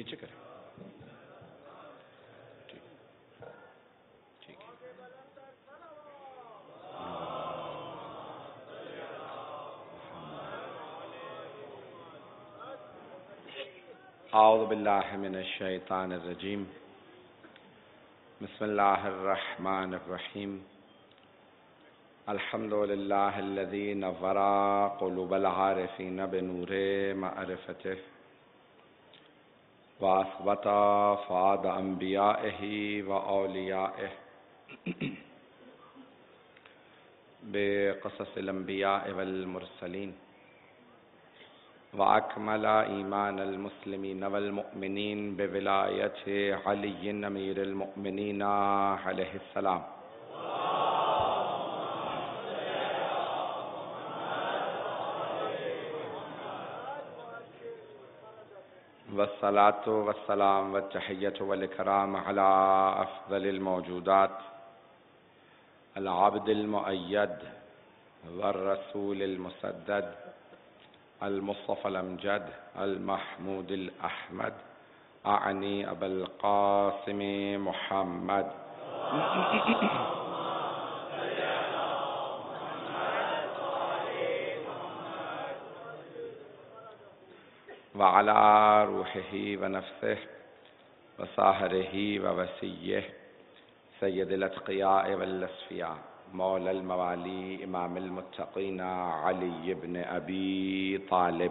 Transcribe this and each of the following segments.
نیچے کریں. ٹھیک ہے. اعوذ باللہ من الشیطان الرجیم. بسم اللہ الرحمن الرحیم. الحمد للہ الذی نور قلوب العارفین بنور معرفتہ واثبت فؤاد انبیائہ واولیائہ بقصص الانبیاء والمرسلین وأكمل إيمان المسلمين والمؤمنين بولاية علي أمير المؤمنين عليه السلام. والصلاة والسلام والتحية والإكرام على أفضل الموجودات العبد المؤيد والرسول المسدد المصطفى الأمجد المحمود الأحمد أعني أبا القاسم محمد وعلى روحه ونفسه وصاهره ووسيه سيد الأتقياء والأصفياء مولا الموالي امام المتقین علی بن ابی طالب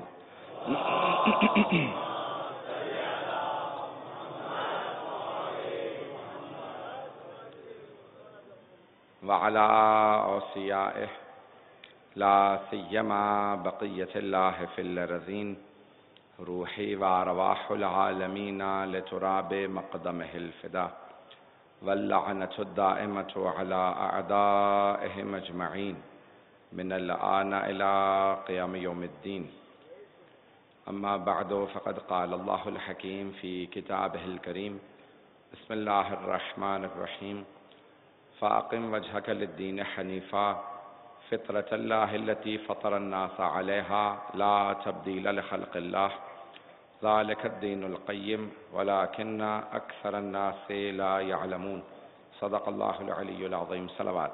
وعلى اوصیائه لا سیما بقیة اللہ فی الارضین روحی وارواح العالمین لتراب مقدمہ الفدا واللعنة الدائمة على أعدائهم أجمعين من الآن إلى قيام يوم الدين. أما بعد فقد قال الله الحكيم في كتابه الكريم بسم الله الرحمن الرحيم فأقم وجهك للدين حنيفا فطرة الله التي فطر الناس عليها لا تبديل لخلق الله ذلك الدين القيم ولكن أكثر الناس لا يعلمون. صدق الله العلي العظيم. صلوات.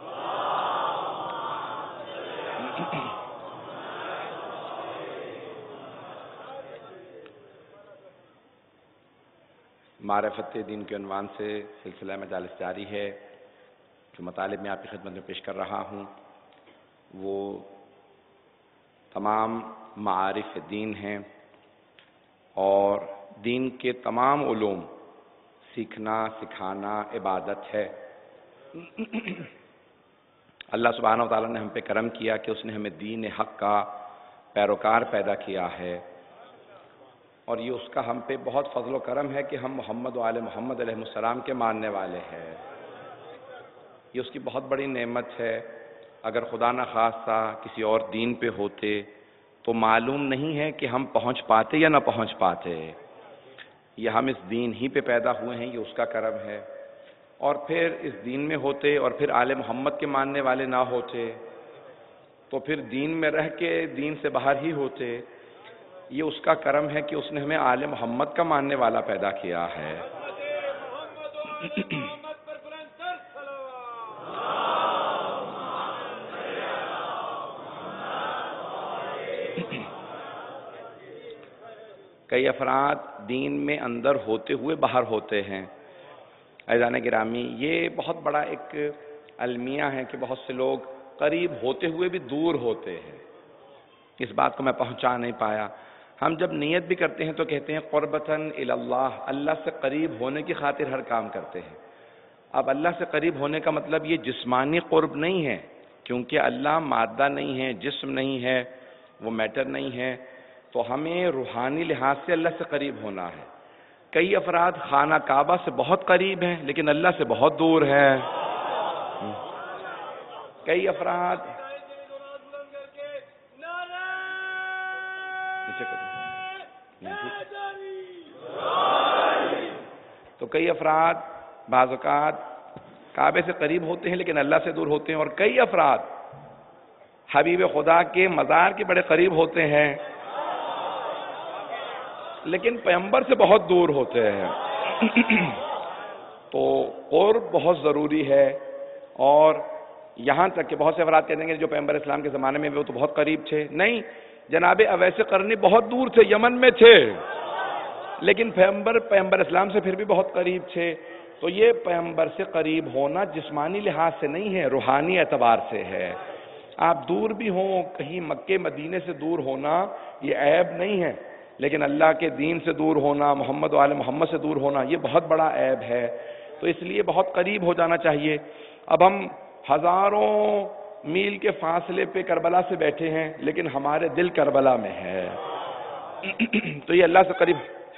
معرفت دین کے عنوان سے سلسلہ مجالس جاری ہے. جو مطالب میں آپ کی خدمت میں پیش کر رہا ہوں وہ تمام معارف دین ہیں اور دین کے تمام علوم سیکھنا سکھانا عبادت ہے. اللہ سبحانہ و تعالیٰ نے ہم پہ کرم کیا کہ اس نے ہمیں دین حق کا پیروکار پیدا کیا ہے اور یہ اس کا ہم پہ بہت فضل و کرم ہے کہ ہم محمد و آل محمد علیہ السلام کے ماننے والے ہیں. یہ اس کی بہت بڑی نعمت ہے. اگر خدا نہ خواستہ کسی اور دین پہ ہوتے تو معلوم نہیں ہے کہ ہم پہنچ پاتے یا نہ پہنچ پاتے. یہ ہم اس دین ہی پہ پیدا ہوئے ہیں، یہ اس کا کرم ہے. اور پھر اس دین میں ہوتے اور پھر آل محمد کے ماننے والے نہ ہوتے تو پھر دین میں رہ کے دین سے باہر ہی ہوتے. یہ اس کا کرم ہے کہ اس نے ہمیں آل محمد کا ماننے والا پیدا کیا ہے. کئی افراد دین میں اندر ہوتے ہوئے باہر ہوتے ہیں. عزیزان گرامی، یہ بہت بڑا ایک المیہ ہے کہ بہت سے لوگ قریب ہوتے ہوئے بھی دور ہوتے ہیں. اس بات کو میں پہنچا نہیں پایا. ہم جب نیت بھی کرتے ہیں تو کہتے ہیں قربتاً الی اللہ، اللہ سے قریب ہونے کی خاطر ہر کام کرتے ہیں. اب اللہ سے قریب ہونے کا مطلب یہ جسمانی قرب نہیں ہے، کیونکہ اللہ مادہ نہیں ہے، جسم نہیں ہے، وہ میٹر نہیں ہے. تو ہمیں روحانی لحاظ سے اللہ سے قریب ہونا ہے. کئی افراد خانہ کعبہ سے بہت قریب ہیں لیکن اللہ سے بہت دور ہیں. کئی افراد بعض اوقات کعبے سے قریب ہوتے ہیں لیکن اللہ سے دور ہوتے ہیں. اور کئی افراد حبیب خدا کے مزار کے بڑے قریب ہوتے ہیں لیکن پیغمبر سے بہت دور ہوتے ہیں. تو قرب بہت ضروری ہے. اور یہاں تک کہ بہت سے افراد کہتے ہیں کہ جو پیغمبر اسلام کے زمانے میں وہ تو بہت قریب تھے. نہیں، جناب اویس قرنی بہت دور تھے، یمن میں تھے، لیکن پیغمبر اسلام سے پھر بھی بہت قریب تھے. تو یہ پیغمبر سے قریب ہونا جسمانی لحاظ سے نہیں ہے، روحانی اعتبار سے ہے. آپ دور بھی ہوں، کہیں مکے مدینے سے دور ہونا یہ عیب نہیں ہے، لیکن اللہ کے دین سے دور ہونا، محمد و آل محمد سے دور ہونا یہ بہت بڑا عیب ہے. تو اس لیے بہت قریب ہو جانا چاہیے. اب ہم ہزاروں میل کے فاصلے پہ کربلا سے بیٹھے ہیں، لیکن ہمارے دل کربلا میں ہے. تو یہ اللہ سے قریب.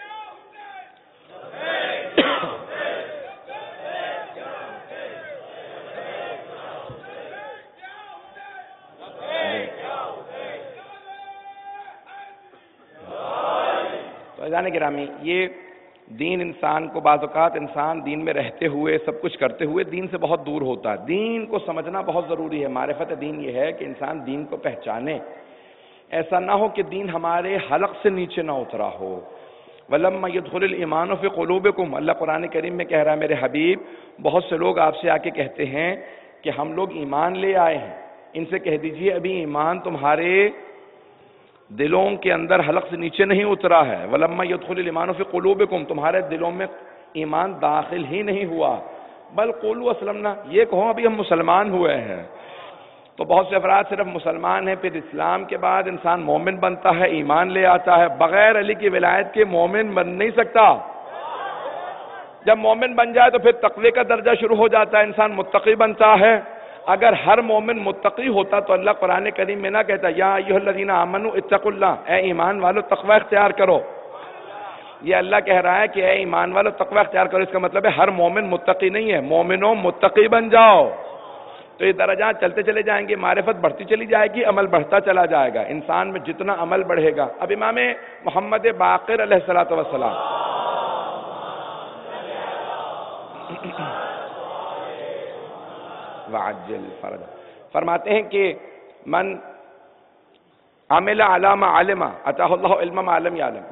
تو عزیزان گرامی، یہ دین انسان کو بعض اوقات انسان دین میں رہتے ہوئے سب کچھ کرتے ہوئے دین سے بہت دور ہوتا ہے. دین کو سمجھنا بہت ضروری ہے. معرفت دین یہ ہے کہ انسان دین کو پہچانے. ایسا نہ ہو کہ دین ہمارے حلق سے نیچے نہ اترا ہو. وَلَمَّا يَدْخُلِ الْإِيمَانُ فِي قُلُوبِكُمْ، اللہ قرآن کریم میں کہہ رہا ہے میرے حبیب، بہت سے لوگ آپ سے آ کے کہتے ہیں کہ ہم لوگ ایمان لے آئے ہیں. ان سے کہہ دیجئے ابھی ایمان تمہارے دلوں کے اندر حلق سے نیچے نہیں اترا ہے. وَلَمَّا يَدْخُلِ الْإِيمَانُ فِي قُلُوبِكُمْ، تمہارے دلوں میں ایمان داخل ہی نہیں ہوا. بل قولوا اسلمنا، یہ کہو ابھی ہم مسلمان ہوئے ہیں. تو بہت سے افراد صرف مسلمان ہیں، پھر اسلام کے بعد انسان مومن بنتا ہے، ایمان لے آتا ہے. بغیر علی کی ولایت کے مومن بن نہیں سکتا. جب مومن بن جائے تو پھر تقوی کا درجہ شروع ہو جاتا ہے، انسان متقی بنتا ہے. اگر ہر مومن متقی ہوتا تو اللہ قرآن کریم میں نہ کہتا یا ایھا الذین آمنوا اتقوا اللہ، اے ایمان والو تقوی اختیار کرو. یہ اللہ کہہ رہا ہے کہ اے ایمان والو تقوی اختیار کرو. اس کا مطلب ہے ہر مومن متقی نہیں ہے، مومنوں متقی بن جاؤ. تو یہ درجات چلتے چلے جائیں گے، معرفت بڑھتی چلی جائے گی، عمل بڑھتا چلا جائے گا. انسان میں جتنا عمل بڑھے گا. اب امام محمد باقر علیہ السلام وعجل فرج فرماتے ہیں کہ من عمل علی ما علم اتاہ اللہ علم ما لم یعلم،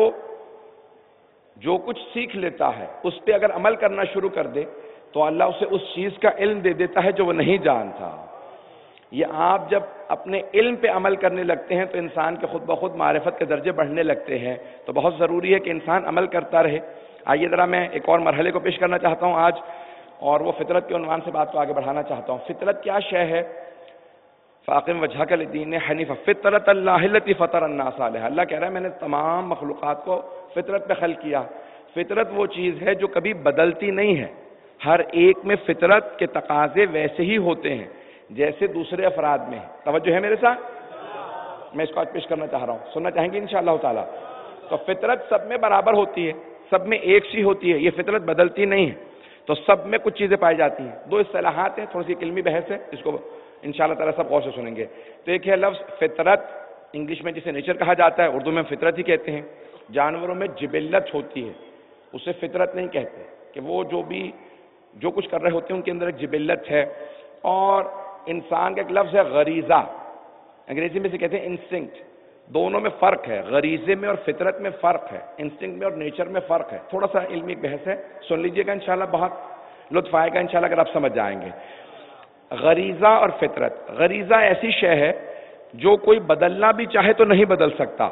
جو کچھ سیکھ لیتا ہے اس پہ اگر عمل کرنا شروع کر دے تو اللہ اسے اس چیز کا علم دے دیتا ہے جو وہ نہیں جانتا. یہ آپ جب اپنے علم پہ عمل کرنے لگتے ہیں تو انسان کے خود بخود معرفت کے درجے بڑھنے لگتے ہیں. تو بہت ضروری ہے کہ انسان عمل کرتا رہے. آئیے ذرا میں ایک اور مرحلے کو پیش کرنا چاہتا ہوں آج، اور وہ فطرت کے عنوان سے بات کو آگے بڑھانا چاہتا ہوں. فطرت کیا شے ہے؟ فاقم وجہک للدین حنیفا فطرت اللہ التی فطر الناس علیہا. اللہ کہہ رہا ہے میں نے تمام مخلوقات کو فطرت پہ خلق کیا. فطرت وہ چیز ہے جو کبھی بدلتی نہیں ہے. ہر ایک میں فطرت کے تقاضے ویسے ہی ہوتے ہیں جیسے دوسرے افراد میں. توجہ ہے میرے ساتھ؟ میں اس کو آج پیش کرنا چاہ رہا ہوں، سننا چاہیں گے انشاءاللہ تعالی. تو فطرت سب میں برابر ہوتی ہے، سب میں ایک سی ہوتی ہے. یہ فطرت بدلتی نہیں ہے. تو سب میں کچھ چیزیں پائی جاتی ہیں. دو اصطلاحات ہیں، تھوڑی سی علمی بحث ہے، اس کو انشاءاللہ تعالی سب غور سے سنیں گے. تو ایک ہے لفظ فطرت، انگلش میں جسے نیچر کہا جاتا ہے، اردو میں فطرت ہی کہتے ہیں. جانوروں میں جبلت ہوتی ہے، اسے فطرت نہیں کہتے، کہ وہ جو کچھ کر رہے ہوتے ہیں ان کے اندر ایک جبلت ہے. اور انسان کا ایک لفظ ہے غریزہ، انگریزی میں سے کہتے ہیں انسٹنکٹ. دونوں میں فرق ہے، غریزے میں اور فطرت میں فرق ہے، انسٹنکٹ میں اور نیچر میں فرق ہے. تھوڑا سا علمی بحث ہے، سن لیجئے گا انشاءاللہ، بہت لطف آئے گا انشاءاللہ اگر آپ سمجھ جائیں گے. غریزہ اور فطرت. غریزہ ایسی شے ہے جو کوئی بدلنا بھی چاہے تو نہیں بدل سکتا،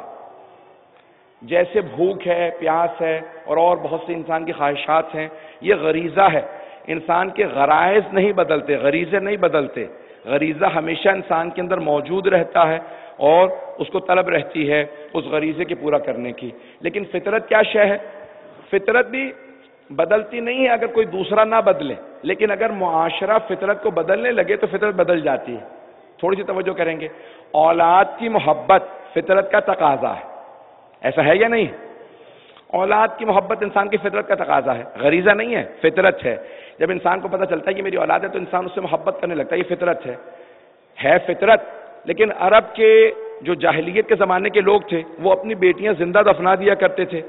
جیسے بھوک ہے، پیاس ہے، اور بہت سی انسان کی خواہشات ہیں. یہ غریزہ ہے. انسان کے غرائز نہیں بدلتے، غریزے نہیں بدلتے. غریزہ ہمیشہ انسان کے اندر موجود رہتا ہے اور اس کو طلب رہتی ہے اس غریزے کے پورا کرنے کی. لیکن فطرت کیا شے ہے؟ فطرت بھی بدلتی نہیں ہے اگر کوئی دوسرا نہ بدلے، لیکن اگر معاشرہ فطرت کو بدلنے لگے تو فطرت بدل جاتی ہے. تھوڑی سی توجہ کریں گے. اولاد کی محبت فطرت کا تقاضا ہے، ایسا ہے یا نہیں؟ اولاد کی محبت انسان کی فطرت کا تقاضا ہے، غریزہ نہیں ہے، فطرت ہے. جب انسان کو پتہ چلتا ہے کہ میری اولاد ہے تو انسان اس سے محبت کرنے لگتا ہے، یہ فطرت ہے فطرت. لیکن عرب کے جو جاہلیت کے زمانے کے لوگ تھے وہ اپنی بیٹیاں زندہ دفنا دیا کرتے تھے.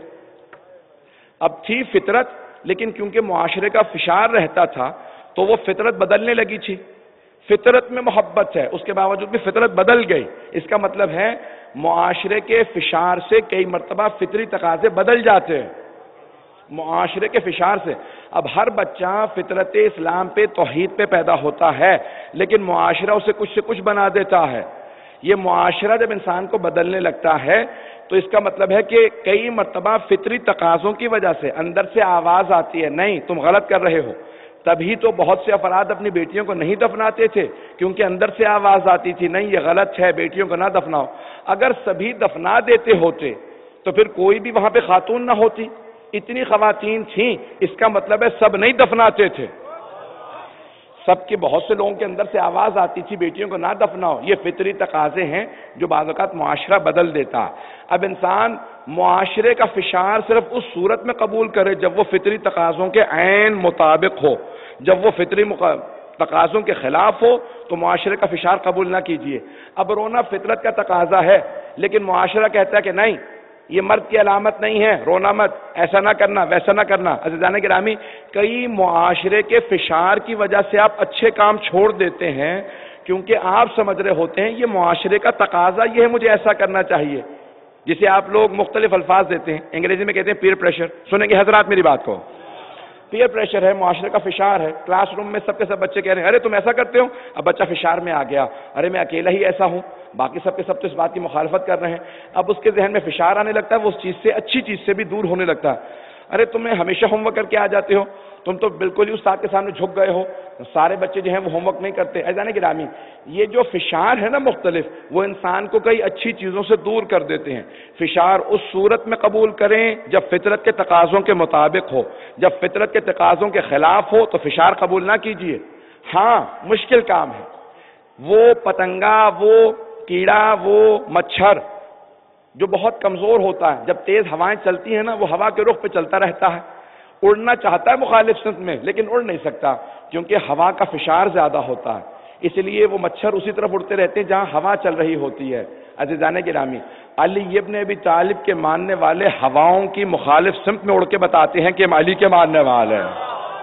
اب تھی فطرت، لیکن کیونکہ معاشرے کا فشار رہتا تھا تو وہ فطرت بدلنے لگی تھی. فطرت میں محبت ہے، اس کے باوجود بھی فطرت بدل گئی، اس کا مطلب ہے معاشرے کے فشار سے کئی مرتبہ فطری تقاضے بدل جاتے ہیں، معاشرے کے فشار سے۔ اب ہر بچہ فطرت اسلام پہ، توحید پہ پیدا ہوتا ہے، لیکن معاشرہ اسے کچھ سے کچھ بنا دیتا ہے۔ یہ معاشرہ جب انسان کو بدلنے لگتا ہے تو اس کا مطلب ہے کہ کئی مرتبہ فطری تقاضوں کی وجہ سے اندر سے آواز آتی ہے، نہیں تم غلط کر رہے ہو۔ تبھی تو بہت سے افراد اپنی بیٹیوں کو نہیں دفناتے تھے، کیونکہ اندر سے آواز آتی تھی نہیں یہ غلط ہے، بیٹیوں کو نہ دفناؤ۔ اگر سبھی دفنا دیتے ہوتے تو پھر کوئی بھی وہاں پہ خاتون نہ ہوتی، اتنی خواتین تھیں، اس کا مطلب ہے سب نہیں دفناتے تھے، سب کے بہت سے لوگوں کے اندر سے آواز آتی تھی بیٹیوں کو نہ دفناؤ۔ یہ فطری تقاضے ہیں جو بعض اوقات معاشرہ بدل دیتا۔ اب انسان معاشرے کا فشار صرف اس صورت میں قبول کرے جب وہ فطری تقاضوں کے عین مطابق ہو، جب وہ فطری تقاضوں کے خلاف ہو تو معاشرے کا فشار قبول نہ کیجیے۔ اب رونا فطرت کا تقاضا ہے، لیکن معاشرہ کہتا ہے کہ نہیں یہ مرد کی علامت نہیں ہے، رونا مت، ایسا نہ کرنا، ویسا نہ کرنا۔ عزیزان گرامی، کئی معاشرے کے فشار کی وجہ سے آپ اچھے کام چھوڑ دیتے ہیں کیونکہ آپ سمجھ رہے ہوتے ہیں یہ معاشرے کا تقاضا یہ ہے، مجھے ایسا کرنا چاہیے، جسے آپ لوگ مختلف الفاظ دیتے ہیں، انگریزی میں کہتے ہیں پیئر پریشر۔ سنیں گے حضرات میری بات کو؟ پیئر پریشر ہے، معاشرے کا فشار ہے۔ کلاس روم میں سب کے سب بچے کہہ رہے ہیں ارے تم ایسا کرتے ہو، اب بچہ فشار میں آ گیا، ارے میں اکیلا ہی ایسا ہوں، باقی سب کے سب تو اس بات کی مخالفت کر رہے ہیں۔ اب اس کے ذہن میں فشار آنے لگتا ہے، وہ اس چیز سے، اچھی چیز سے بھی دور ہونے لگتا ہے۔ ارے تمہیں ہمیشہ ہوم ورک کر کے آ جاتے ہو، تم تو بالکل ہی استاد کے سامنے جھک گئے ہو، سارے بچے جو ہیں وہ ہوم ورک نہیں کرتے۔ عزیزان گرامی، یہ جو فشار ہے نا مختلف، وہ انسان کو کئی اچھی چیزوں سے دور کر دیتے ہیں۔ فشار اس صورت میں قبول کریں جب فطرت کے تقاضوں کے مطابق ہو، جب فطرت کے تقاضوں کے خلاف ہو تو فشار قبول نہ کیجیے۔ ہاں مشکل کام ہے، وہ پتنگا، وہ کیڑا، وہ مچھر جو بہت کمزور ہوتا ہے، جب تیز ہوائیں چلتی ہیں نا، وہ ہوا کے رخ پہ چلتا رہتا ہے، اڑنا چاہتا ہے مخالف سمت میں لیکن اڑ نہیں سکتا کیونکہ ہوا کا فشار زیادہ ہوتا ہے، اس لیے وہ مچھر اسی طرف اڑتے رہتے ہیں جہاں ہوا چل رہی ہوتی ہے۔ عزیزان گرامی، علی ابن ابی طالب کے ماننے والے ہواؤں کی مخالف سمت میں اڑ کے بتاتے ہیں کہ ہم علی کے ماننے والے ہیں۔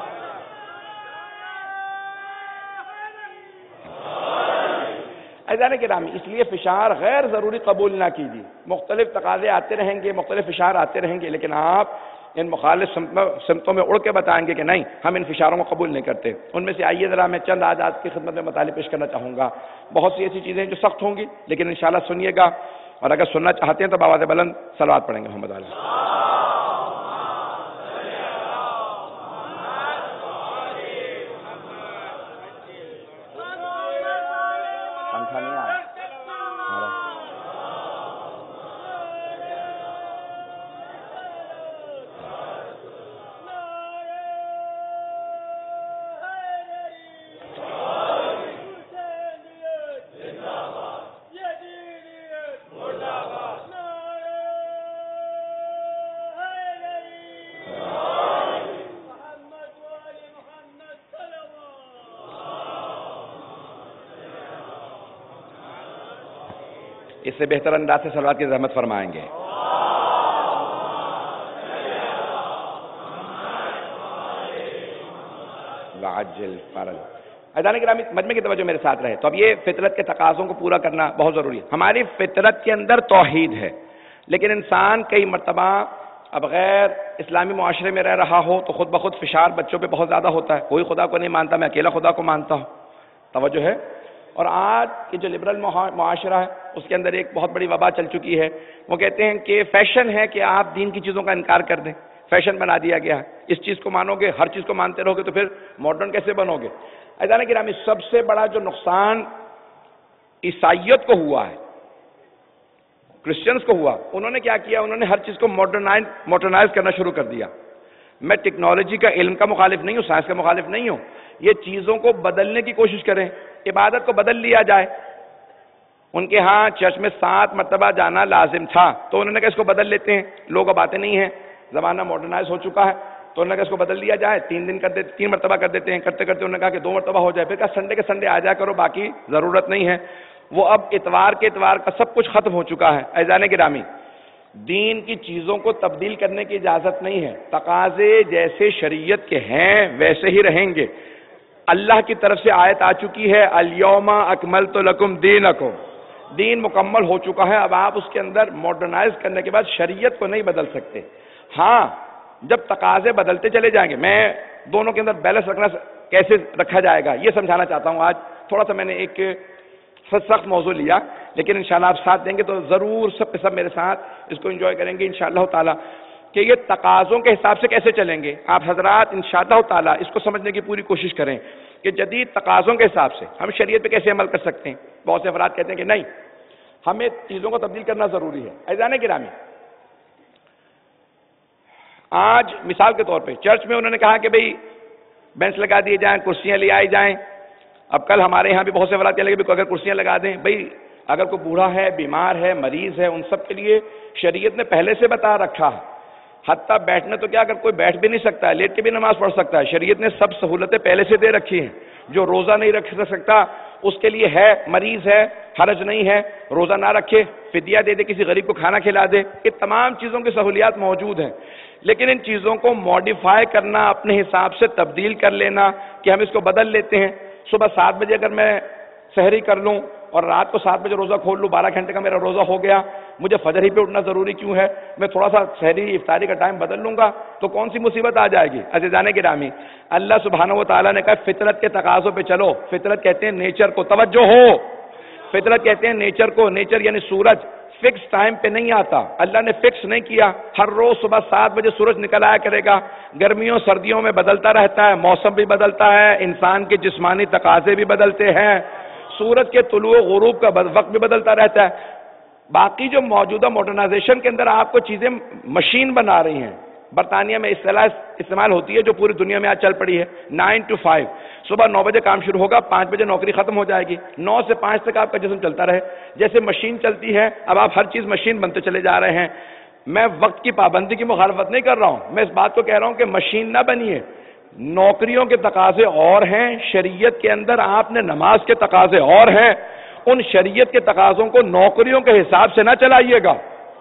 عزیزان گرامی، اس لیے فشار غیر ضروری قبول نہ کیجیے۔ مختلف تقاضے آتے رہیں گے، مختلف فشار آتے رہیں گے، لیکن آپ ان مخالف سمتوں میں اڑ کے بتائیں گے کہ نہیں ہم ان فشاروں کو قبول نہیں کرتے۔ ان میں سے آئیے ذرا میں چند آج کی خدمت میں مطالب پیش کرنا چاہوں گا۔ بہت سی ایسی چیزیں جو سخت ہوں گی لیکن انشاءاللہ سنیے گا، اور اگر سننا چاہتے ہیں تو بآواز بلند صلوات پڑھیں گے محمد علیہ۔ پنکھا نہیں آیا اس سے بہتر انداز سے صلوات کی زحمت فرمائیں گے۔ وعجل فرج۔ عزیزان گرامی، مجمع کی توجہ میرے ساتھ رہے۔ تو اب یہ فطرت کے تقاضوں کو پورا کرنا بہت ضروری ہے۔ ہماری فطرت کے اندر توحید ہے، لیکن انسان کئی مرتبہ اب غیر اسلامی معاشرے میں رہ رہا ہو تو خود بخود فشار بچوں پہ بہت زیادہ ہوتا ہے، کوئی خدا کو نہیں مانتا، میں اکیلا خدا کو مانتا ہوں۔ توجہ ہے؟ اور آج کی جو لبرل معاشرہ ہے اس کے اندر ایک بہت بڑی وبا چل چکی ہے، وہ کہتے ہیں کہ فیشن ہے کہ آپ دین کی چیزوں کا انکار کر دیں، فیشن بنا دیا گیا ہے، اس چیز کو مانو گے، ہر چیز کو مانتے رہو گے تو پھر ماڈرن کیسے بنو گے؟ عزیزان گرامی، سب سے بڑا جو نقصان عیسائیت کو ہوا ہے، کرسچنز کو ہوا، انہوں نے کیا کیا؟ انہوں نے ہر چیز کو ماڈرنائز کرنا شروع کر دیا۔ میں ٹیکنالوجی کا، علم کا مخالف نہیں ہوں، سائنس کا مخالف نہیں ہوں، یہ چیزوں کو بدلنے کی کوشش کریں، عبادت کو بدل لیا جائے۔ ان کے ہاں چرچ میں 7 مرتبہ جانا لازم تھا، تو انہوں نے کہا اس کو بدل لیتے ہیں، لوگ اب آتے نہیں ہیں، زمانہ ماڈرنائز ہو چکا ہے، تو انہوں نے کہا اس کو بدل لیا جائے، 3 مرتبہ کر دیتے ہیں، کرتے کرتے انہوں نے کہا کہ 2 مرتبہ ہو جائے، پھر کہا سنڈے کے سنڈے آ جایا کرو، باقی ضرورت نہیں ہے۔ وہ اب اتوار کے اتوار کا سب کچھ ختم ہو چکا ہے۔ عزیزان گرامی، دین کی چیزوں کو تبدیل کرنے کی اجازت نہیں ہے، تقاضے جیسے شریعت کے ہیں ویسے ہی رہیں گے۔ اللہ کی طرف سے آیت آ چکی ہے، الیوم اکملت لکم دینکم، دین مکمل ہو چکا ہے، اب آپ اس کے اندر ماڈرنائز کرنے کے بعد شریعت کو نہیں بدل سکتے۔ ہاں جب تقاضے بدلتے چلے جائیں گے، میں دونوں کے اندر بیلنس رکھنا کیسے رکھا جائے گا یہ سمجھانا چاہتا ہوں۔ آج تھوڑا سا میں نے ایک سخت موضوع لیا، لیکن انشاءاللہ آپ ساتھ دیں گے تو ضرور سب کے سب میرے ساتھ اس کو انجوائے کریں گے انشاءاللہ تعالی، کہ یہ تقاضوں کے حساب سے کیسے چلیں گے۔ آپ حضرات انشاءاللہ تعالی اس کو سمجھنے کی پوری کوشش کریں کہ جدید تقاضوں کے حساب سے ہم شریعت پہ کیسے عمل کر سکتے ہیں۔ بہت سے افراد کہتے ہیں کہ نہیں، ہمیں چیزوں کو تبدیل کرنا ضروری ہے۔ عزیزان گرامی، آج مثال کے طور پہ چرچ میں انہوں نے کہا کہ بھئی بینچ لگا دیے جائیں، کرسیاں لے آئی جائیں۔ اب کل ہمارے یہاں بھی بہت سے افراد کہنے لگے کہ اگر کرسیاں لگا دیں، بھئی اگر کوئی بوڑھا ہے، بیمار ہے، مریض ہے، ان سب کے لیے شریعت نے پہلے سے بتا رکھا ہے، حتیٰ بیٹھنے تو کیا، اگر کوئی بیٹھ بھی نہیں سکتا ہے، لیٹ کے بھی نماز پڑھ سکتا ہے، شریعت نے سب سہولتیں پہلے سے دے رکھی ہیں۔ جو روزہ نہیں رکھ سکتا اس کے لیے ہے، مریض ہے، حرج نہیں ہے، روزہ نہ رکھے، فدیہ دے دے، کسی غریب کو کھانا کھلا دے، یہ تمام چیزوں کی سہولیات موجود ہیں۔ لیکن ان چیزوں کو موڈیفائی کرنا، اپنے حساب سے تبدیل کر لینا کہ ہم اس کو بدل لیتے ہیں۔ صبح 7 بجے اگر میں سحری کر لوں اور رات کو 7 بجے روزہ کھول لوں، 12 گھنٹے کا میرا روزہ ہو گیا، مجھے فجر ہی پہ اٹھنا ضروری کیوں ہے؟ میں تھوڑا سا سحری افطاری کا ٹائم بدل لوں گا تو کون سی مصیبت آ جائے گی؟ عزیزان گرامی، اللہ سبحانہ و تعالیٰ نے کہا فطرت کے تقاضوں پہ چلو۔ فطرت کہتے ہیں نیچر کو، توجہ ہو، فطرت کہتے ہیں نیچر کو، نیچر یعنی سورج فکس ٹائم پہ نہیں آتا، اللہ نے فکس نہیں کیا۔ ہر روز صبح 7 بجے سورج نکل آیا کرے گا، گرمیوں سردیوں میں بدلتا رہتا ہے، موسم بھی بدلتا ہے، انسان کے جسمانی تقاضے بھی بدلتے ہیں، سورج کے طلوع و غروب کا وقت بھی بدلتا رہتا ہے۔ باقی جو موجودہ ماڈرنائزیشن کے اندر آپ کو چیزیں مشین بنا رہی ہیں، برطانیہ میں اصطلاح استعمال ہوتی ہے جو پوری دنیا میں آج چل پڑی ہے، 9 to 5، صبح 9 بجے کام شروع ہوگا، 5 بجے نوکری ختم ہو جائے گی، 9 سے 5 تک آپ کا جسم چلتا رہے، جیسے مشین چلتی ہے۔ اب آپ ہر چیز مشین بنتے چلے جا رہے ہیں۔ میں وقت کی پابندی کی مخالفت نہیں کر رہا ہوں، میں اس بات کو کہہ رہا ہوں کہ مشین نہ بنیے۔ نوکریوں کے تقاضے اور ہیں، شریعت کے اندر آپ نے نماز کے تقاضے اور ہیں، ان شریعت کے تقاضوں کو نوکریوں کے حساب سے نہ چلائیے گا۔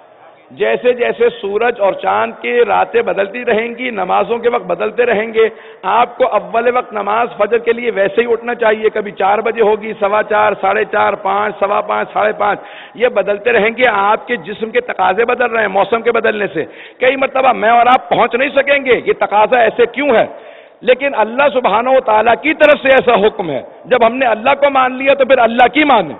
جیسے جیسے سورج اور چاند کی راتیں بدلتی رہیں گی، نمازوں کے وقت بدلتے رہیں گے، آپ کو اول وقت نماز فجر کے لیے ویسے ہی اٹھنا چاہیے، کبھی 4 بجے ہوگی، 4:15، 4:30، 5، 5:15، 5:30، یہ بدلتے رہیں گے۔ آپ کے جسم کے تقاضے بدل رہے ہیں موسم کے بدلنے سے، کئی مرتبہ میں اور آپ پہنچ نہیں سکیں گے، یہ تقاضا ایسے کیوں ہے؟ لیکن اللہ سبحانہ و تعالیٰ کی طرف سے ایسا حکم ہے، جب ہم نے اللہ کو مان لیا تو پھر اللہ کی مانیں،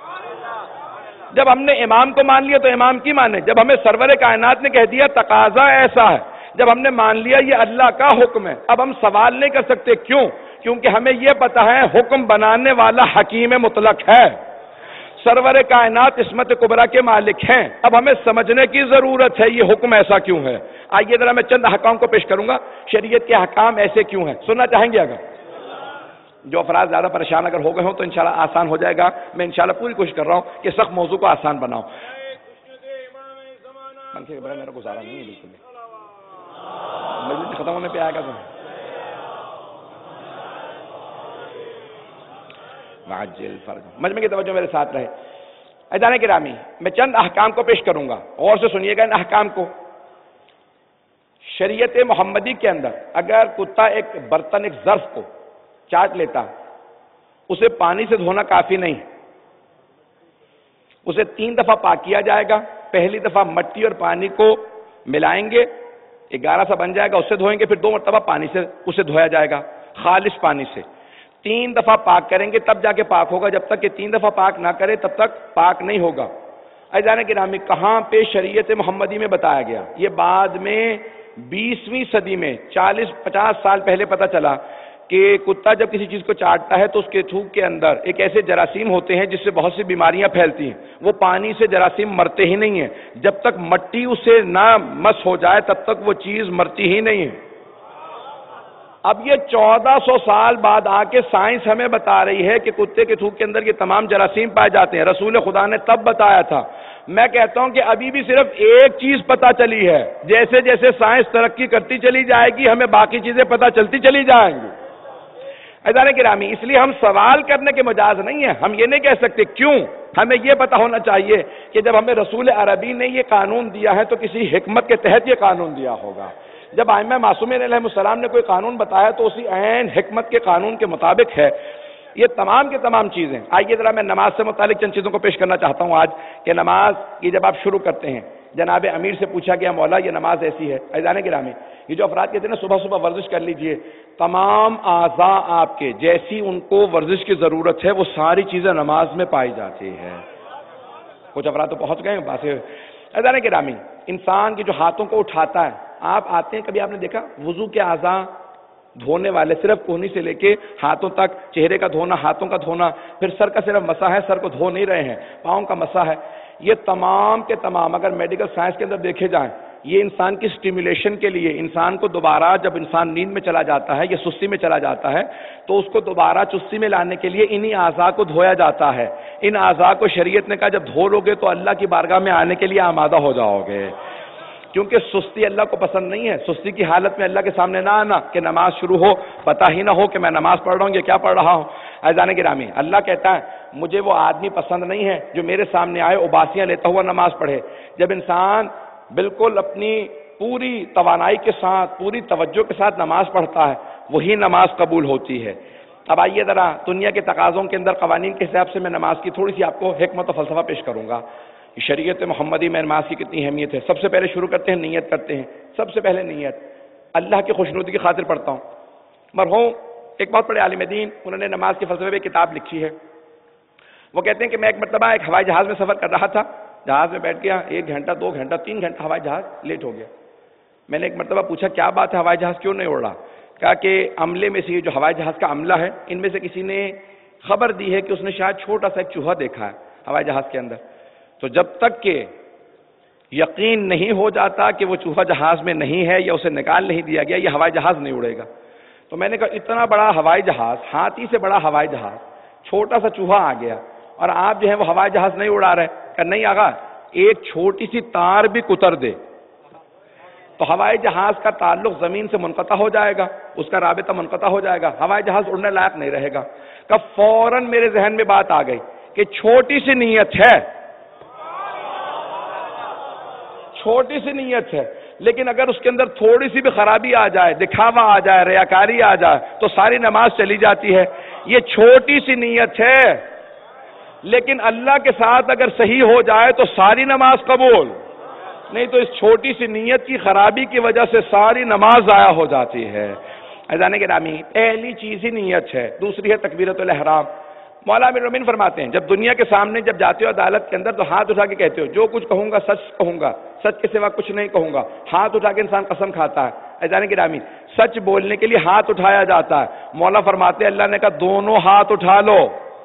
جب ہم نے امام کو مان لیا تو امام کی مانیں، جب ہمیں سرور کائنات نے کہہ دیا تقاضا ایسا ہے، جب ہم نے مان لیا یہ اللہ کا حکم ہے، اب ہم سوال نہیں کر سکتے۔ کیوں؟ کیونکہ ہمیں یہ پتہ ہے حکم بنانے والا حکیم مطلق ہے، سرور کائنات عصمت کبریٰ کے مالک ہیں۔ اب ہمیں سمجھنے کی ضرورت ہے یہ حکم ایسا کیوں ہے۔ آئیے ذرا میں چند احکام کو پیش کروں گا، شریعت کے احکام ایسے کیوں ہیں، سننا چاہیں گے؟ اگر جو افراد زیادہ پریشان اگر ہو گئے ہوں تو انشاءاللہ آسان ہو جائے گا، میں انشاءاللہ پوری کوشش کر رہا ہوں کہ سخت موضوع کو آسان بناؤں۔ میرا گزارا نہیں ہے بالکل، مجلس ختم ہونے پہ آئے گا تو مجمع کی توجہ میرے ساتھ رہے۔ عزیزان گرامی، میں چند احکام کو پیش کروں گا، غور سے سنیے گا ان احکام کو۔ شریعت محمدی کے اندر اگر کتا ایک برتن، ایک ظرف کو چاٹ لیتا، اسے پانی سے دھونا کافی نہیں، اسے 3 دفعہ پاک کیا جائے گا۔ پہلی دفعہ مٹی اور پانی کو ملائیں گے، 11 سا بن جائے گا، اسے دھوئیں گے، پھر 2 مرتبہ پانی سے اسے دھویا جائے گا، خالص پانی سے۔ 3 دفعہ پاک کریں گے تب جا کے پاک ہوگا، جب تک کہ 3 دفعہ پاک نہ کرے تب تک پاک نہیں ہوگا۔ عزیزان گرامی، کہاں پہ شریعت محمدی میں بتایا گیا؟ یہ بعد میں 20ویں صدی میں 40-50 سال پہلے پتہ چلا کہ کتا جب کسی چیز کو چاٹتا ہے تو اس کے تھوک کے اندر ایک ایسے جراثیم ہوتے ہیں جس سے بہت سی بیماریاں پھیلتی ہیں، وہ پانی سے جراثیم مرتے ہی نہیں ہیں، جب تک مٹی اسے نہ مس ہو جائے تب تک وہ چیز مرتی ہی نہیں ہے۔ اب یہ 1400 سال بعد آ کے سائنس ہمیں بتا رہی ہے کہ کتے کے تھوک کے اندر یہ تمام جراثیم پائے جاتے ہیں، رسول خدا نے تب بتایا تھا۔ میں کہتا ہوں کہ ابھی بھی صرف ایک چیز پتہ چلی ہے، جیسے جیسے سائنس ترقی کرتی چلی جائے گی ہمیں باقی چیزیں پتہ چلتی چلی جائیں گی۔ عزیزان گرامی، اس لیے ہم سوال کرنے کے مجاز نہیں ہیں، ہم یہ نہیں کہہ سکتے کیوں، ہمیں یہ پتہ ہونا چاہیے کہ جب ہمیں رسول عربی نے یہ قانون دیا ہے تو کسی حکمت کے تحت یہ قانون دیا ہوگا۔ جب ائمہ معصومین علیہ السلام نے کوئی قانون بتایا تو اسی عین حکمت کے قانون کے مطابق ہے. یہ تمام کے تمام چیزیں. آئیے ذرا میں نماز سے متعلق چند چیزوں کو پیش کرنا چاہتا ہوں آج کہ نماز کی جب آپ شروع کرتے ہیں، جناب امیر سے پوچھا گیا مولا یہ نماز ایسی ہے. عزیزان گرامی، یہ جو افراد کہتے ہیں نا صبح صبح ورزش کر لیجئے، تمام اعضاء آپ کے جیسی ان کو ورزش کی ضرورت ہے وہ ساری چیزیں نماز میں پائی جاتی ہے. کچھ افراد تو پہنچ گئے ہیں باسے. عزیزان گرامی، انسان کی جو ہاتھوں کو اٹھاتا ہے، آپ آتے ہیں کبھی آپ نے دیکھا وضو کے اعضاء دھونے والے صرف کونی سے لے کے ہاتھوں تک، چہرے کا دھونا، ہاتھوں کا دھونا، پھر سر کا صرف مسح ہے، سر کو دھو نہیں رہے ہیں، پاؤں کا مسح ہے. یہ تمام کے تمام اگر میڈیکل سائنس کے اندر دیکھے جائیں، یہ انسان کی سٹیمولیشن کے لیے، انسان کو دوبارہ جب انسان نیند میں چلا جاتا ہے یا سستی میں چلا جاتا ہے تو اس کو دوبارہ چستی میں لانے کے لیے انہی اعضاء کو دھویا جاتا ہے. ان اعضاء کو شریعت نے کہا جب دھو لو گے تو اللہ کی بارگاہ میں آنے کے لیے آمادہ ہو جاؤ گے. کیونکہ سستی اللہ کو پسند نہیں ہے. سستی کی حالت میں اللہ کے سامنے نہ آنا کہ نماز شروع ہو پتہ ہی نہ ہو کہ میں نماز پڑھ رہا ہوں یا کیا پڑھ رہا ہوں. عزیزان گرامی، اللہ کہتا ہے مجھے وہ آدمی پسند نہیں ہے جو میرے سامنے آئے اباسیاں لیتا ہوا نماز پڑھے. جب انسان بالکل اپنی پوری توانائی کے ساتھ، پوری توجہ کے ساتھ نماز پڑھتا ہے وہی نماز قبول ہوتی ہے. اب آئیے ذرا دنیا کے تقاضوں کے اندر قوانین کے حساب سے میں نماز کی تھوڑی سی آپ کو حکمت و فلسفہ پیش کروں گا. شریعت محمدی میں نماز کی کتنی اہمیت ہے. سب سے پہلے شروع کرتے ہیں، نیت کرتے ہیں. سب سے پہلے نیت اللہ کی خوشنودی کی خاطر پڑھتا ہوں. مرحوم ایک بہت بڑے عالم دین، انہوں نے نماز کے فلسفے پہ کتاب لکھی ہے. وہ کہتے ہیں کہ میں ایک مرتبہ ایک ہوائی جہاز میں سفر کر رہا تھا. جہاز میں بیٹھ گیا، 1 گھنٹہ 2 گھنٹہ 3 گھنٹہ ہوائی جہاز لیٹ ہو گیا. میں نے ایک مرتبہ پوچھا کیا بات ہے، ہوائی جہاز کیوں نہیں اڑ رہا؟ کہا کہ عملے میں سے یہ جو ہوائی جہاز کا عملہ ہے ان میں سے کسی نے خبر دی ہے کہ اس نے شاید چھوٹا سا ایک چوہا دیکھا ہے ہوائی جہاز کے اندر. تو جب تک کہ یقین نہیں ہو جاتا کہ وہ چوہا جہاز میں نہیں ہے یا اسے نکال نہیں دیا گیا، یہ ہوائی جہاز نہیں اڑے گا. تو میں نے کہا اتنا بڑا ہوائی جہاز، ہاتھی سے بڑا ہوائی جہاز، چھوٹا سا چوہا آ گیا اور آپ جو ہے وہ ہوائی جہاز نہیں اڑا رہے. کہ نہیں آقا، ایک چھوٹی سی تار بھی کتر دے تو ہوائی جہاز کا تعلق زمین سے منقطع ہو جائے گا، اس کا رابطہ منقطع ہو جائے گا، ہوائی جہاز اڑنے لائق نہیں رہے گا. کہ فوراً میرے ذہن میں بات آ گئی کہ چھوٹی سی نیت ہے، چھوٹی سی نیت ہے، لیکن اگر اس کے اندر تھوڑی سی بھی خرابی آ جائے، دکھاوا آ جائے، ریاکاری آ جائے تو ساری نماز چلی جاتی ہے. یہ چھوٹی سی نیت ہے، لیکن اللہ کے ساتھ اگر صحیح ہو جائے تو ساری نماز قبول. نہیں تو اس چھوٹی سی نیت کی خرابی کی وجہ سے ساری نماز ضائع ہو جاتی ہے. عزیزان گرامی، پہلی چیز ہی نیت ہے. دوسری ہے تکبیرۃ الاحرام. مولا امیر المومنین فرماتے ہیں جب دنیا کے سامنے جب جاتے ہو عدالت کے اندر تو ہاتھ اٹھا کے کہتے ہو جو کچھ کہوں گا سچ کہوں گا، سچ کے سوا کچھ نہیں کہوں گا. ہاتھ اٹھا کے انسان قسم کھاتا ہے. عزیزان گرامی، سچ بولنے کے لیے ہاتھ اٹھایا جاتا ہے. مولا فرماتے ہیں اللہ نے کہا دونوں ہاتھ اٹھا لو.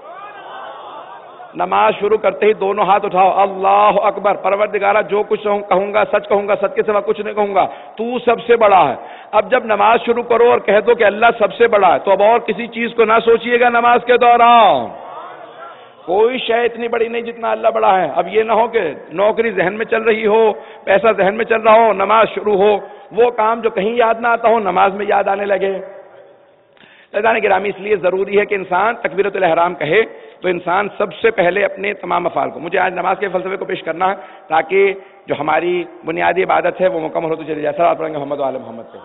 نماز شروع کرتے ہی دونوں ہاتھ اٹھاؤ، اللہ اکبر. پروردگارہ جو کچھ کہوں گا سچ کہوں گا، سچ کے سوا کچھ نہیں کہوں گا، تو سب سے بڑا ہے. اب جب نماز شروع کرو اور کہہ دو کہ اللہ سب سے بڑا ہے تو اب اور کسی چیز کو نہ سوچئے گا نماز کے دوران. کوئی شے اتنی بڑی نہیں جتنا اللہ بڑا ہے. اب یہ نہ ہو کہ نوکری ذہن میں چل رہی ہو، پیسہ ذہن میں چل رہا ہو، نماز شروع ہو، وہ کام جو کہیں یاد نہ آتا ہو نماز میں یاد آنے لگے. عزیزان گرامی، اس لیے ضروری ہے کہ انسان تکبیرۃ الاحرام کہے تو انسان سب سے پہلے اپنے تمام افعال کو، مجھے آج نماز کے فلسفے کو پیش کرنا ہے تاکہ جو ہماری بنیادی عبادت ہے وہ مکمل ہوتی چلی جائے. صلوات پڑھیں گے محمد و آل محمد پہ.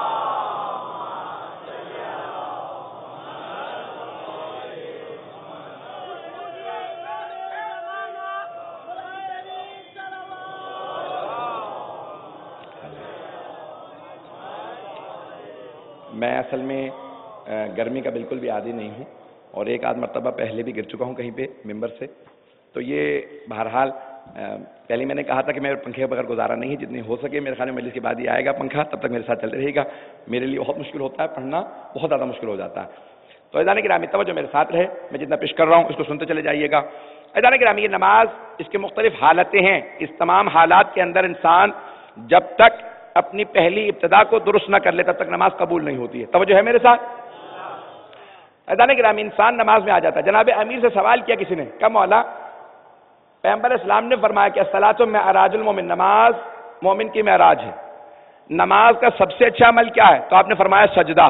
میں اصل میں گرمی کا بالکل بھی عادی نہیں ہوں اور ایک آدھ مرتبہ پہلے بھی گر چکا ہوں کہیں پہ ممبر سے. تو یہ بہرحال پہلے میں نے کہا تھا کہ میں پنکھے بغیر گزارا نہیں ہے، جتنی ہو سکے میرے خیال میں مجلس کے بعد ہی آئے گا پنکھا، تب تک میرے ساتھ چلتے رہے گا. میرے لیے بہت مشکل ہوتا ہے پڑھنا، بہت زیادہ مشکل ہو جاتا ہے. تو عزیزان گرامی توجہ میرے ساتھ رہے، میں جتنا پیش کر رہا ہوں اس کو سنتے چلے جائیے گا. عزیزان گرامی، یہ نماز اس کے مختلف حالتیں ہیں. اس تمام حالات کے اندر انسان جب تک اپنی پہلی ابتدا کو درست نہ کر لے تب تک نماز قبول نہیں ہوتی ہے. توجہ ہے میرے ساتھ؟ عزیزان گرامی، انسان نماز میں آ جاتا ہے. جناب امیر سے سوال کیا کسی نے، کہ مولا پیغمبر اسلام نے فرمایا کہ الصلاۃ معراج المومن، نماز مومن کی معراج ہے، نماز کا سب سے اچھا عمل کیا ہے؟ تو آپ نے فرمایا سجدہ.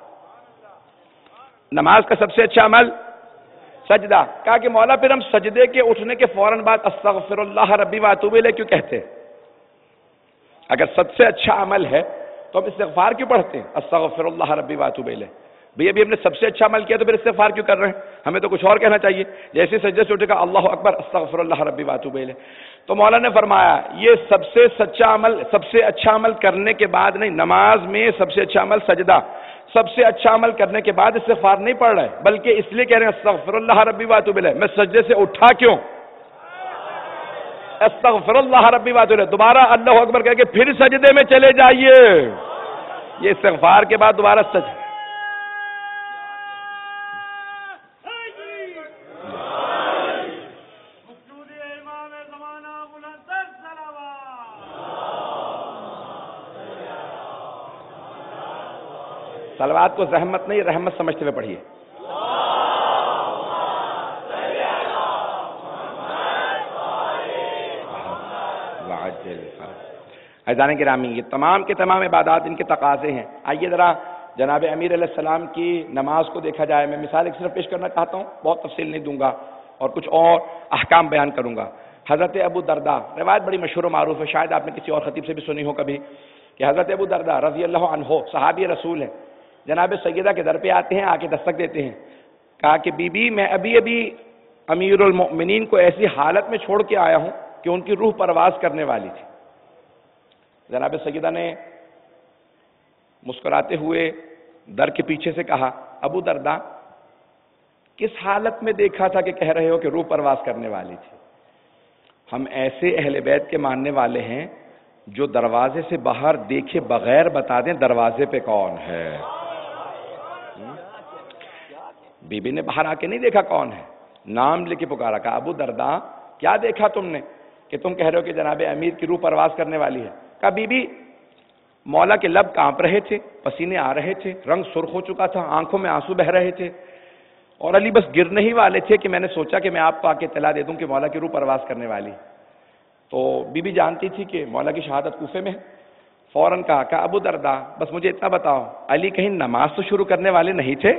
نماز کا سب سے اچھا عمل سجدہ. کہا کہ مولا پھر ہم سجدے کے اٹھنے کے فوراً بعد استغفر اللہ ربی و اتوب الیہ کیوں کہتے ہیں؟ اگر سب سے اچھا عمل ہے تو ہم استغفار کیوں پڑھتے ہیں؟ استغفر اللہ ربی واتوب الیہ. بھئی ابھی ہم نے سب سے اچھا عمل کیا تو پھر استغفار کیوں کر رہے ہیں؟ ہمیں تو کچھ اور کہنا چاہیے. جیسے سجدے سے اٹھے گا اللہ اکبر استغفر اللہ ربی واتوب الیہ. تو مولا نے فرمایا یہ سب سے سچا عمل، سب سے اچھا عمل کرنے کے بعد نہیں، نماز میں سب سے اچھا عمل سجدہ، سب سے اچھا عمل کرنے کے بعد استغفار نہیں پڑھ رہے، بلکہ اس لیے کہہ رہے ہیں استغفر اللہ ربی واتوب الیہ. میں سجدے سے اٹھا کیوں؟ استغفر اللہ ربی واتوب الیہ. دوبارہ اللہ اکبر کہہ کے پھر سجدے میں چلے جائیے. یہ استغفار کے بعد دوبارہ سجدہ. صلوات کو زحمت نہیں رحمت سمجھتے ہوئے پڑھیے. عزیزان گرامی، یہ تمام کے تمام عبادات ان کے تقاضے ہیں. آئیے ذرا جناب امیر علیہ السلام کی نماز کو دیکھا جائے. میں مثال ایک صرف پیش کرنا چاہتا ہوں، بہت تفصیل نہیں دوں گا اور کچھ اور احکام بیان کروں گا. حضرت ابو درداء، روایت بڑی مشہور و معروف ہے، شاید آپ نے کسی اور خطیب سے بھی سنی ہو کبھی، کہ حضرت ابو درداء رضی اللہ عنہ صحابی رسول ہیں، جناب سیدہ کے در پہ آتے ہیں، آ کے دستک دیتے ہیں. کہا کہ بی بی میں ابھی امیر المؤمنین کو ایسی حالت میں چھوڑ کے آیا ہوں کہ ان کی روح پرواز کرنے والی تھی. جناب سیدہ نے مسکراتے ہوئے در کے پیچھے سے کہا ابو درداء کس حالت میں دیکھا تھا کہ کہہ رہے ہو کہ روح پرواز کرنے والی تھی؟ ہم ایسے اہل بیت کے ماننے والے ہیں جو دروازے سے باہر دیکھے بغیر بتا دیں دروازے پہ کون ہے. بی بی نے باہر آ کے نہیں دیکھا کون ہے، نام لے کے پکارا. کہا ابو درداء کیا دیکھا تم نے کہ تم کہہ رہے ہو کہ جناب امیر کی روح پرواز کرنے والی ہے؟ کہا بی بی مولا کے لب کانپ رہے تھے، پسینے آ رہے تھے، رنگ سرخ ہو چکا تھا، آنکھوں میں آنسو بہ رہے تھے، اور علی بس گرنے ہی والے تھے کہ میں نے سوچا کہ میں آپ کو آ کے اطلاع دے دوں کہ مولا کی روح پرواز کرنے والی. تو بی بی جانتی تھی کہ مولا کی شہادت کوفے میں ہے. فوراً کہا ابو درداء بس مجھے اتنا بتاؤ علی کہیں نماز تو شروع کرنے والے نہیں تھے؟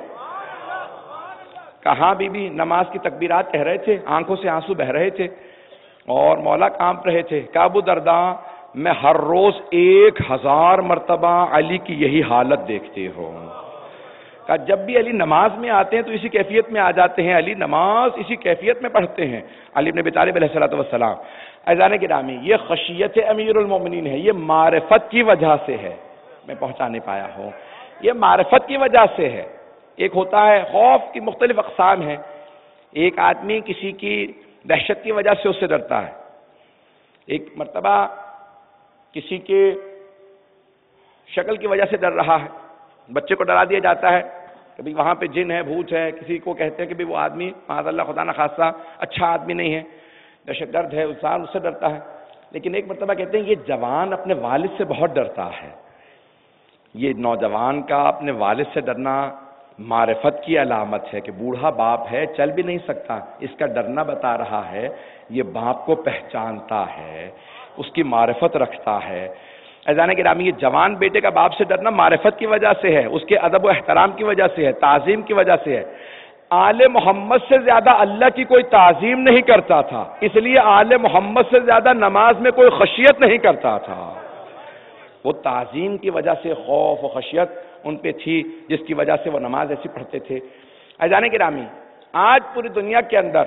کہاں بی بی نماز کی تکبیرات کہہ رہے تھے، آنکھوں سے آنسو بہ رہے تھے اور مولا کانپ رہے تھے. کہا ابو درداء میں ہر روز 1000 مرتبہ علی کی یہی حالت دیکھتے ہوں. کہا جب بھی علی نماز میں آتے ہیں تو اسی کیفیت میں آ جاتے ہیں، علی نماز اسی کیفیت میں پڑھتے ہیں. علی بن ابی طالب علیہ السلام. عزیزان گرامی یہ خشیت امیر المومنین ہے، یہ معرفت کی وجہ سے ہے. میں پہنچا نہیں پایا ہوں، یہ معرفت کی وجہ سے ہے. ایک ہوتا ہے خوف کی مختلف اقسام ہیں. ایک آدمی کسی کی دہشت کی وجہ سے اس سے ڈرتا ہے. ایک مرتبہ کسی کے شکل کی وجہ سے ڈر رہا ہے، بچے کو ڈرا دیا جاتا ہے کہ وہاں پہ جن ہے، بھوت ہے. کسی کو کہتے ہیں کہ وہ آدمی معاذ اللہ خدا نخواستہ اچھا آدمی نہیں ہے، دہشت گرد ہے، انسان اس سے ڈرتا ہے. لیکن ایک مرتبہ کہتے ہیں یہ جوان اپنے والد سے بہت ڈرتا ہے. یہ نوجوان کا اپنے والد سے ڈرنا معرفت کی علامت ہے کہ بوڑھا باپ ہے، چل بھی نہیں سکتا، اس کا ڈرنا بتا رہا ہے یہ باپ کو پہچانتا ہے، اس کی معرفت رکھتا ہے. عزیزان گرامی یہ جوان بیٹے کا باپ سے ڈرنا معرفت کی وجہ سے ہے، اس کے ادب و احترام کی وجہ سے ہے، تعظیم کی وجہ سے ہے. آل محمد سے زیادہ اللہ کی کوئی تعظیم نہیں کرتا تھا، اس لیے آل محمد سے زیادہ نماز میں کوئی خشیت نہیں کرتا تھا. وہ تعظیم کی وجہ سے خوف و خشیت ان پہ تھی جس کی وجہ سے وہ نماز ایسی پڑھتے تھے. عزیزان گرامی آج پوری دنیا کے اندر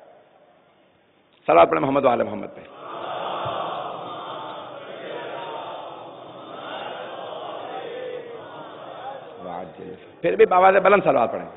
صلوات پڑھیں محمد و آل محمد پہ. پھر بھی بآواز بلند صلوات پڑھیں.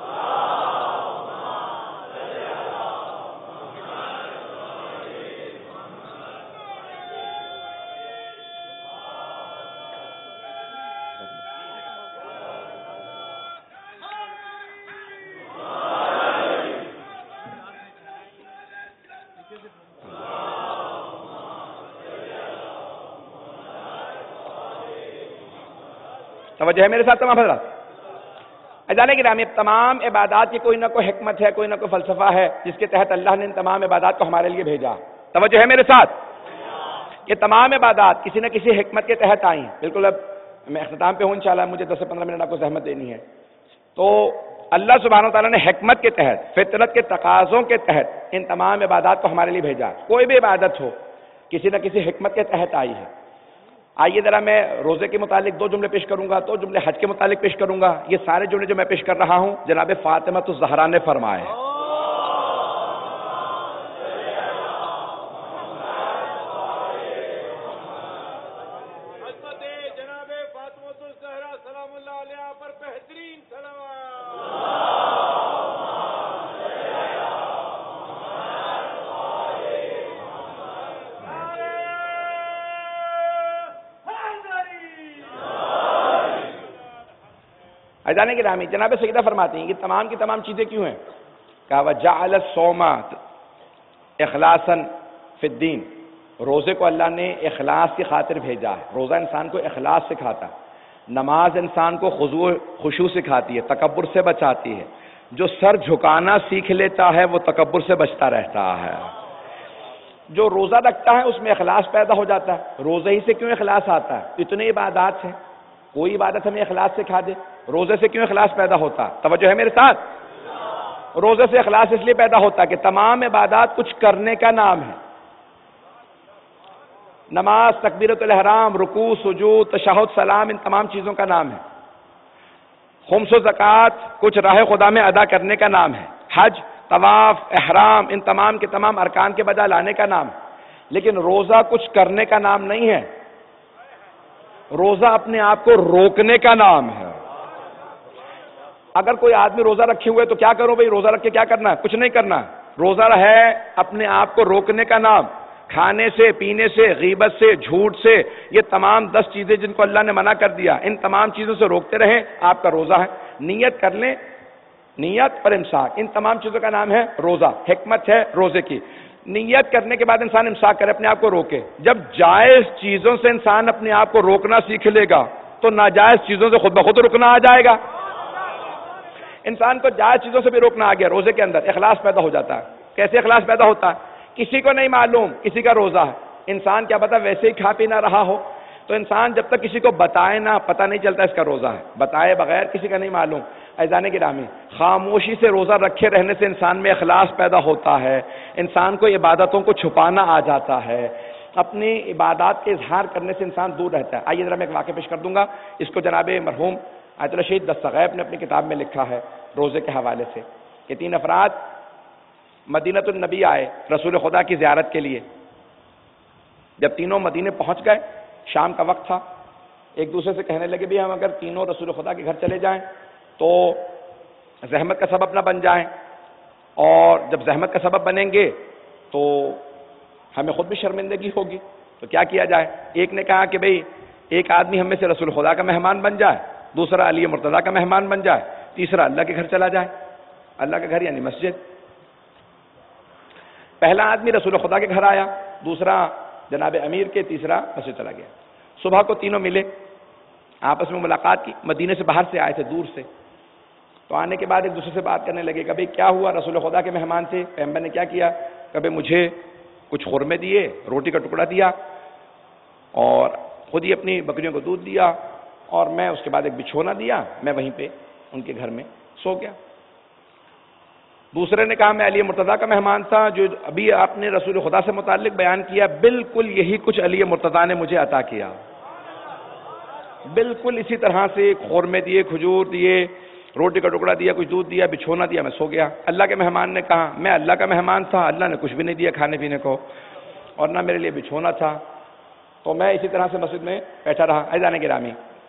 توجہ ہے میرے ساتھ تمام حضرات. عزیزان گرامی تمام عبادات کی کوئی نہ کوئی حکمت ہے، کوئی نہ کوئی فلسفہ ہے جس کے تحت اللہ نے ان تمام عبادات کو ہمارے لیے بھیجا. توجہ ہے میرے ساتھ. یہ تمام عبادات کسی نہ کسی حکمت کے تحت آئی ہیں. بالکل اب میں اختتام پہ ہوں انشاءاللہ، مجھے 10 سے 15 منٹ آپ کو زحمت دینی ہے. تو اللہ سبحانہ وتعالیٰ نے حکمت کے تحت، فطرت کے تقاضوں کے تحت ان تمام عبادات کو ہمارے لیے بھیجا. کوئی بھی عبادت ہو کسی نہ کسی حکمت کے تحت آئی ہے. آئیے ذرا میں روزے کے متعلق 2 جملے پیش کروں گا، 2 جملے حج کے متعلق پیش کروں گا۔ یہ سارے جملے جو میں پیش کر رہا ہوں جناب فاطمہ الزہرا نے فرمائے۔ عزیزان گرامی، جناب سیدہ فرماتی ہیں کہ تمام کی تمام چیزیں کیوں ہیں؟ کہا وَجَعَلَ الصَّوْمَ اخلاصاً فی الدین، روزے کو اللہ نے اخلاص کی خاطر بھیجا ہے۔ روزہ انسان کو اخلاص سکھاتا ہے، نماز انسان کو خشوع سکھاتی ہے، تکبر سے بچاتی ہے۔ جو سر جھکانا سیکھ لیتا ہے وہ تکبر سے بچتا رہتا ہے۔ جو روزہ رکھتا ہے اس میں اخلاص پیدا ہو جاتا ہے۔ روزے ہی سے کیوں اخلاص آتا ہے؟ اتنے عبادات ہیں، کوئی عبادت ہمیں اخلاص سکھا دے، روزے سے کیوں اخلاص پیدا ہوتا؟ توجہ ہے میرے ساتھ؟ روزے سے اخلاص اس لیے پیدا ہوتا ہے کہ تمام عبادات کچھ کرنے کا نام ہے۔ نماز، تکبیرۃ الاحرام، رکوع، سجود، تشہد، سلام، ان تمام چیزوں کا نام ہے۔ خمس و زکوٰۃ کچھ راہ خدا میں ادا کرنے کا نام ہے۔ حج، طواف، احرام، ان تمام کے تمام ارکان کے بجا لانے کا نام ہے۔ لیکن روزہ کچھ کرنے کا نام نہیں ہے، روزہ اپنے آپ کو روکنے کا نام ہے۔ اگر کوئی آدمی روزہ رکھے ہوئے تو کیا کرو بھئی؟ روزہ رکھ کے کیا کرنا ہے؟ کچھ نہیں کرنا۔ روزہ ہے اپنے آپ کو روکنے کا نام، کھانے سے، پینے سے، غیبت سے، جھوٹ سے، یہ تمام 10 چیزیں جن کو اللہ نے منع کر دیا، ان تمام چیزوں سے روکتے رہیں، آپ کا روزہ ہے۔ نیت کر لیں، نیت اور امساک، ان تمام چیزوں کا نام ہے روزہ۔ حکمت ہے روزے کی، نیت کرنے کے بعد انسان امساک کرے، اپنے آپ کو روکے۔ جب جائز چیزوں سے انسان اپنے آپ کو روکنا سیکھ لے گا تو ناجائز چیزوں سے خود بخود رکنا آ جائے گا۔ انسان کو جائز چیزوں سے بھی روکنا آ گیا، روزے کے اندر اخلاص پیدا ہو جاتا ہے۔ کیسے اخلاص پیدا ہوتا ہے؟ کسی کو نہیں معلوم کسی کا روزہ ہے، انسان کیا پتا ویسے ہی کھا پی نہ رہا ہو، تو انسان جب تک کسی کو بتائے نہ، پتہ نہیں چلتا اس کا روزہ ہے، بتائے بغیر کسی کا نہیں معلوم۔ عزیزان گرامی، خاموشی سے روزہ رکھے رہنے سے انسان میں اخلاص پیدا ہوتا ہے، انسان کو عبادتوں کو چھپانا آ جاتا ہے، اپنی عبادات کے اظہار کرنے سے انسان دور رہتا ہے۔ آئیے ذرا میں ایک واقعہ پیش کر دوں گا، اس کو جناب مرحوم آیت اللہ شہید دستغیب نے اپنی کتاب میں لکھا ہے روزے کے حوالے سے، کہ 3 افراد مدینۃ النبی آئے رسول خدا کی زیارت کے لیے۔ جب تینوں مدینے پہنچ گئے، شام کا وقت تھا، ایک دوسرے سے کہنے لگے بھی ہم اگر تینوں رسول خدا کے گھر چلے جائیں تو زحمت کا سبب نہ بن جائیں، اور جب زحمت کا سبب بنیں گے تو ہمیں خود بھی شرمندگی ہوگی، تو کیا کیا جائے؟ ایک نے کہا کہ بھئی ایک آدمی ہم میں سے رسول خدا کا مہمان بن جائے، دوسرا علی مرتضیٰ کا مہمان بن جائے، تیسرا اللہ کے گھر چلا جائے۔ اللہ کے گھر یعنی مسجد۔ پہلا آدمی رسول خدا کے گھر آیا، دوسرا جناب امیر کے، تیسرا مسجد چلا گیا۔ صبح کو تینوں ملے، آپس میں ملاقات کی، مدینے سے باہر سے آئے تھے، دور سے، تو آنے کے بعد ایک دوسرے سے بات کرنے لگے، کبھی کیا ہوا رسول خدا کے مہمان سے؟ پیغمبر نے کیا کیا؟ کبھی مجھے کچھ خورمے دیے، روٹی کا ٹکڑا دیا، اور خود ہی اپنی بکریوں کو دودھ دیا، اور میں اس کے بعد ایک بچھونا دیا، میں وہیں پہ ان کے گھر میں سو گیا۔ دوسرے نے کہا میں علی مرتضیٰ کا مہمان تھا، جو ابھی آپ نے رسول خدا سے متعلق بیان کیا، بالکل یہی کچھ علی مرتضیٰ نے مجھے عطا کیا، بالکل اسی طرح سے خورمے دیے، کھجور دیے، روٹی کا ٹکڑا دیا، کچھ دودھ دیا، بچھونا دیا، میں سو گیا۔ اللہ کے مہمان نے کہا میں اللہ کا مہمان تھا، اللہ نے کچھ بھی نہیں دیا کھانے پینے کو، اور نہ میرے لیے بچھونا تھا، تو میں اسی طرح سے مسجد میں بیٹھا رہا۔ عزیزان گرامی،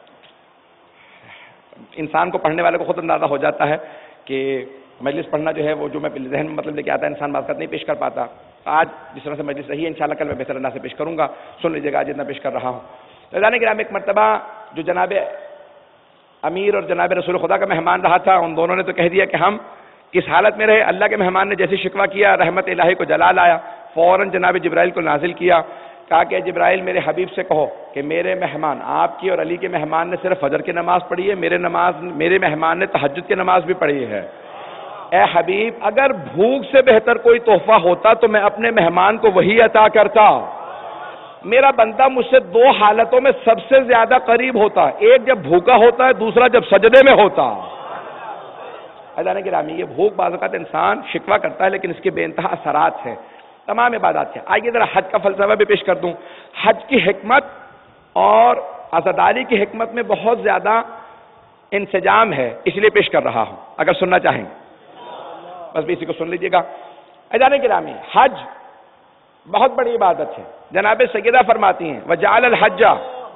انسان کو پڑھنے والے کو خود اندازہ ہو جاتا ہے کہ مجلس پڑھنا جو ہے وہ جو میں ذہن میں مطلب لے کے آتا ہے انسان بات نہیں پیش کر پاتا۔ آج جس طرح سے مجلس رہی ہے انشاءاللہ کل میں بہتر انداز سے پیش کروں گا، سن لیجیے گا آج جتنا پیش کر رہا ہوں۔ عزیزان گرامی، ایک مرتبہ جو جناب امیر اور جناب رسول خدا کا مہمان رہا تھا، ان دونوں نے تو کہہ دیا کہ ہم کس حالت میں رہے۔ اللہ کے مہمان نے جیسے شکوہ کیا، رحمت الہی کو جلال آیا، فوراً جناب جبرائیل کو نازل کیا، کہا کہ جبرائیل میرے حبیب سے کہو کہ میرے مہمان آپ کی اور علی کے مہمان نے صرف فجر کی نماز پڑھی ہے، میرے مہمان نے تہجد کی نماز بھی پڑھی ہے۔ اے حبیب، اگر بھوک سے بہتر کوئی تحفہ ہوتا تو میں اپنے مہمان کو وہی عطا کرتا۔ میرا بندہ مجھ سے 2 حالتوں میں سب سے زیادہ قریب ہوتا، ایک جب بھوکا ہوتا ہے، دوسرا جب سجدے میں ہوتا۔ عزیزان گرامی، یہ بھوک بعض اوقات انسان شکوہ کرتا ہے لیکن اس کے بے انتہا اثرات ہیں، تمام عبادات ہیں۔ آئیے ذرا حج کا فلسفہ بھی پیش کر دوں۔ حج کی حکمت اور عزاداری کی حکمت میں بہت زیادہ انسجام ہے، اس لیے پیش کر رہا ہوں، اگر سننا چاہیں بس بھی اسی کو سن لیجئے گا۔ عزیزان گرامی، حج بہت بڑی عبادت ہے۔ جناب سیدہ فرماتی ہیں وَجَعَلَ الْحَجَّ،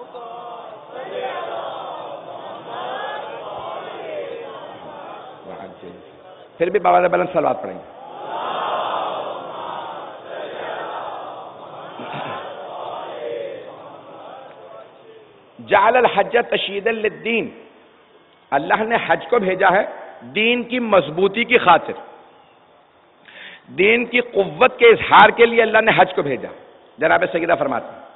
پھر بھی بابا بلند صلوات پڑھیں گے۔ جعل الحج تشییدا للدین، اللہ نے حج کو بھیجا ہے دین کی مضبوطی کی خاطر، دین کی قوت کے اظہار کے لیے اللہ نے حج کو بھیجا۔ جناب سیدہ فرماتے ہیں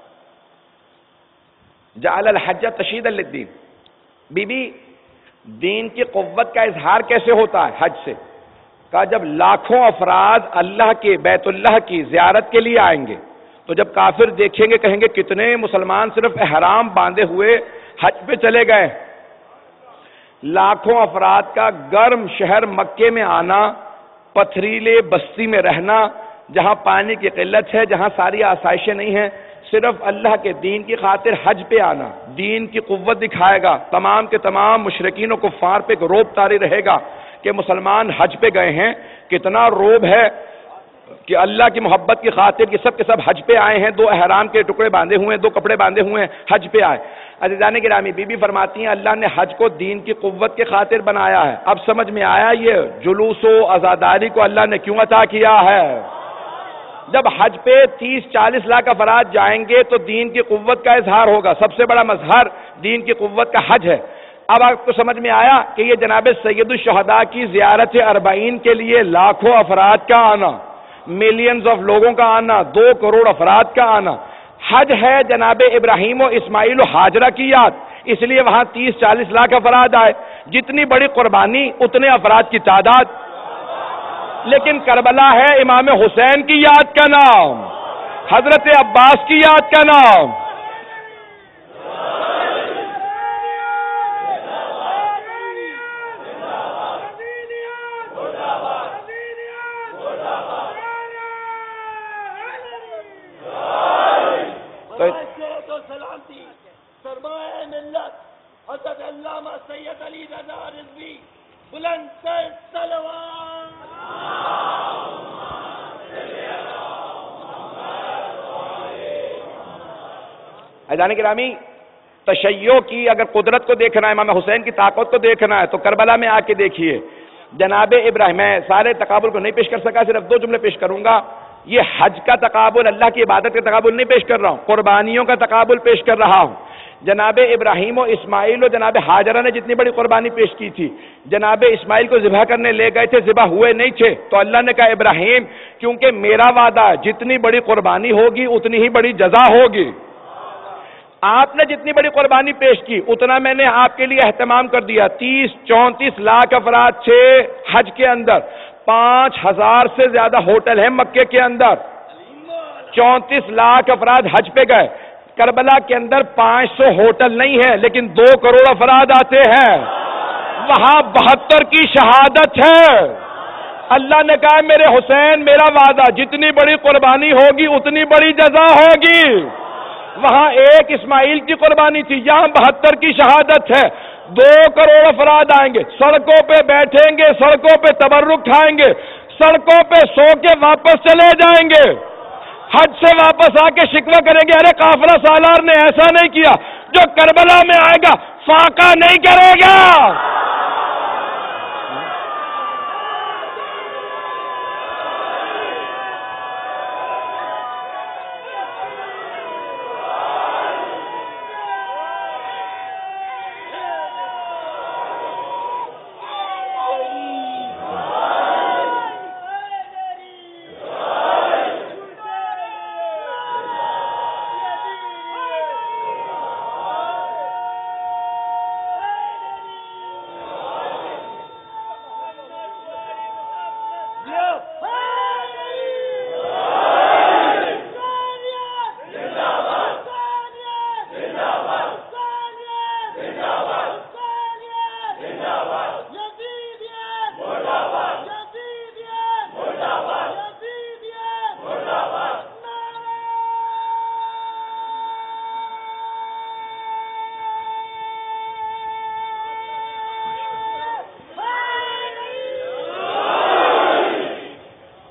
جعل الحج تشییدا للدین، بی بی دین کی قوت کا اظہار کیسے ہوتا ہے حج سے؟ کہا جب لاکھوں افراد اللہ کے بیت اللہ کی زیارت کے لیے آئیں گے تو جب کافر دیکھیں گے کہیں گے کتنے مسلمان صرف احرام باندھے ہوئے حج پہ چلے گئے۔ لاکھوں افراد کا گرم شہر مکے میں آنا، پتھریلے بستی میں رہنا، جہاں پانی کی قلت ہے، جہاں ساری آسائشیں نہیں ہیں، صرف اللہ کے دین کی خاطر حج پہ آنا دین کی قوت دکھائے گا۔ تمام کے تمام مشرکین و کفار پہ ایک روب طاری رہے گا کہ مسلمان حج پہ گئے ہیں، کتنا روب ہے کہ اللہ کی محبت کی خاطر کہ سب کے سب حج پہ آئے ہیں، دو احرام کے ٹکڑے باندھے ہوئے ہیں، دو کپڑے باندھے ہوئے ہیں، حج پہ آئے۔ عزیزان گرامی، بی بی فرماتی ہیں اللہ نے حج کو دین کی قوت کے خاطر بنایا ہے۔ اب سمجھ میں آیا یہ جلوس و عزاداری کو اللہ نے کیوں عطا کیا ہے؟ جب حج پہ 30-40 لاکھ افراد جائیں گے تو دین کی قوت کا اظہار ہوگا۔ سب سے بڑا مظہر دین کی قوت کا حج ہے۔ اب آپ کو سمجھ میں آیا کہ یہ جناب سید الشہداء کی زیارت اربعین کے لیے لاکھوں افراد کا آنا، ملینز آف لوگوں کا آنا، 2 کروڑ افراد کا آنا۔ حج ہے جناب ابراہیم و اسماعیل و ہاجرہ کی یاد، اس لیے وہاں 30-40 لاکھ افراد آئے۔ جتنی بڑی قربانی اتنے افراد کی تعداد۔ لیکن کربلا ہے امام حسین کی یاد کا نام، حضرت عباس کی یاد کا نام۔ سرمایہ ملت حضرت علامہ سید علی رضا رضوی، بلند تر صلوات۔ عزیزان گرامی، تشیع کی اگر قدرت کو دیکھنا ہے، امام حسین کی طاقت کو دیکھنا ہے تو کربلا میں آ کے دیکھیے جناب ابراہیم۔ میں سارے تقابل کو نہیں پیش کر سکا، صرف 2 جملے پیش کروں گا۔ یہ حج کا تقابل، اللہ کی عبادت کا تقابل نہیں پیش کر رہا ہوں، قربانیوں کا تقابل پیش کر رہا ہوں۔ جناب ابراہیم و اسماعیل و جناب ہاجرہ نے جتنی بڑی قربانی پیش کی تھی، جناب اسماعیل کو ذبح کرنے لے گئے تھے، ذبح ہوئے نہیں تھے، تو اللہ نے کہا ابراہیم کیونکہ میرا وعدہ ہے جتنی بڑی قربانی ہوگی اتنی ہی بڑی جزا ہوگی۔ آپ نے جتنی بڑی قربانی پیش کی اتنا میں نے آپ کے لیے اہتمام کر دیا۔ 30-34 لاکھ افراد تھے حج کے اندر، 5000 سے زیادہ ہوٹل ہیں مکے کے اندر، 34 لاکھ افراد حج پہ گئے۔ کربلا کے اندر 500 ہوٹل نہیں ہے لیکن 2 کروڑ افراد آتے ہیں، وہاں 72 کی شہادت ہے۔ اللہ نے کہا میرے حسین میرا وعدہ جتنی بڑی قربانی ہوگی اتنی بڑی جزا ہوگی۔ وہاں 1 اسماعیل کی قربانی تھی، یہاں 72 کی شہادت ہے۔ 2 کروڑ افراد آئیں گے، سڑکوں پہ بیٹھیں گے، سڑکوں پہ تبرک کھائیں گے، سڑکوں پہ سو کے واپس چلے جائیں گے، حج سے واپس آ کے شکوہ کریں گے ارے قافلہ سالار نے ایسا نہیں کیا۔ جو کربلا میں آئے گا فاقہ نہیں کرے گا۔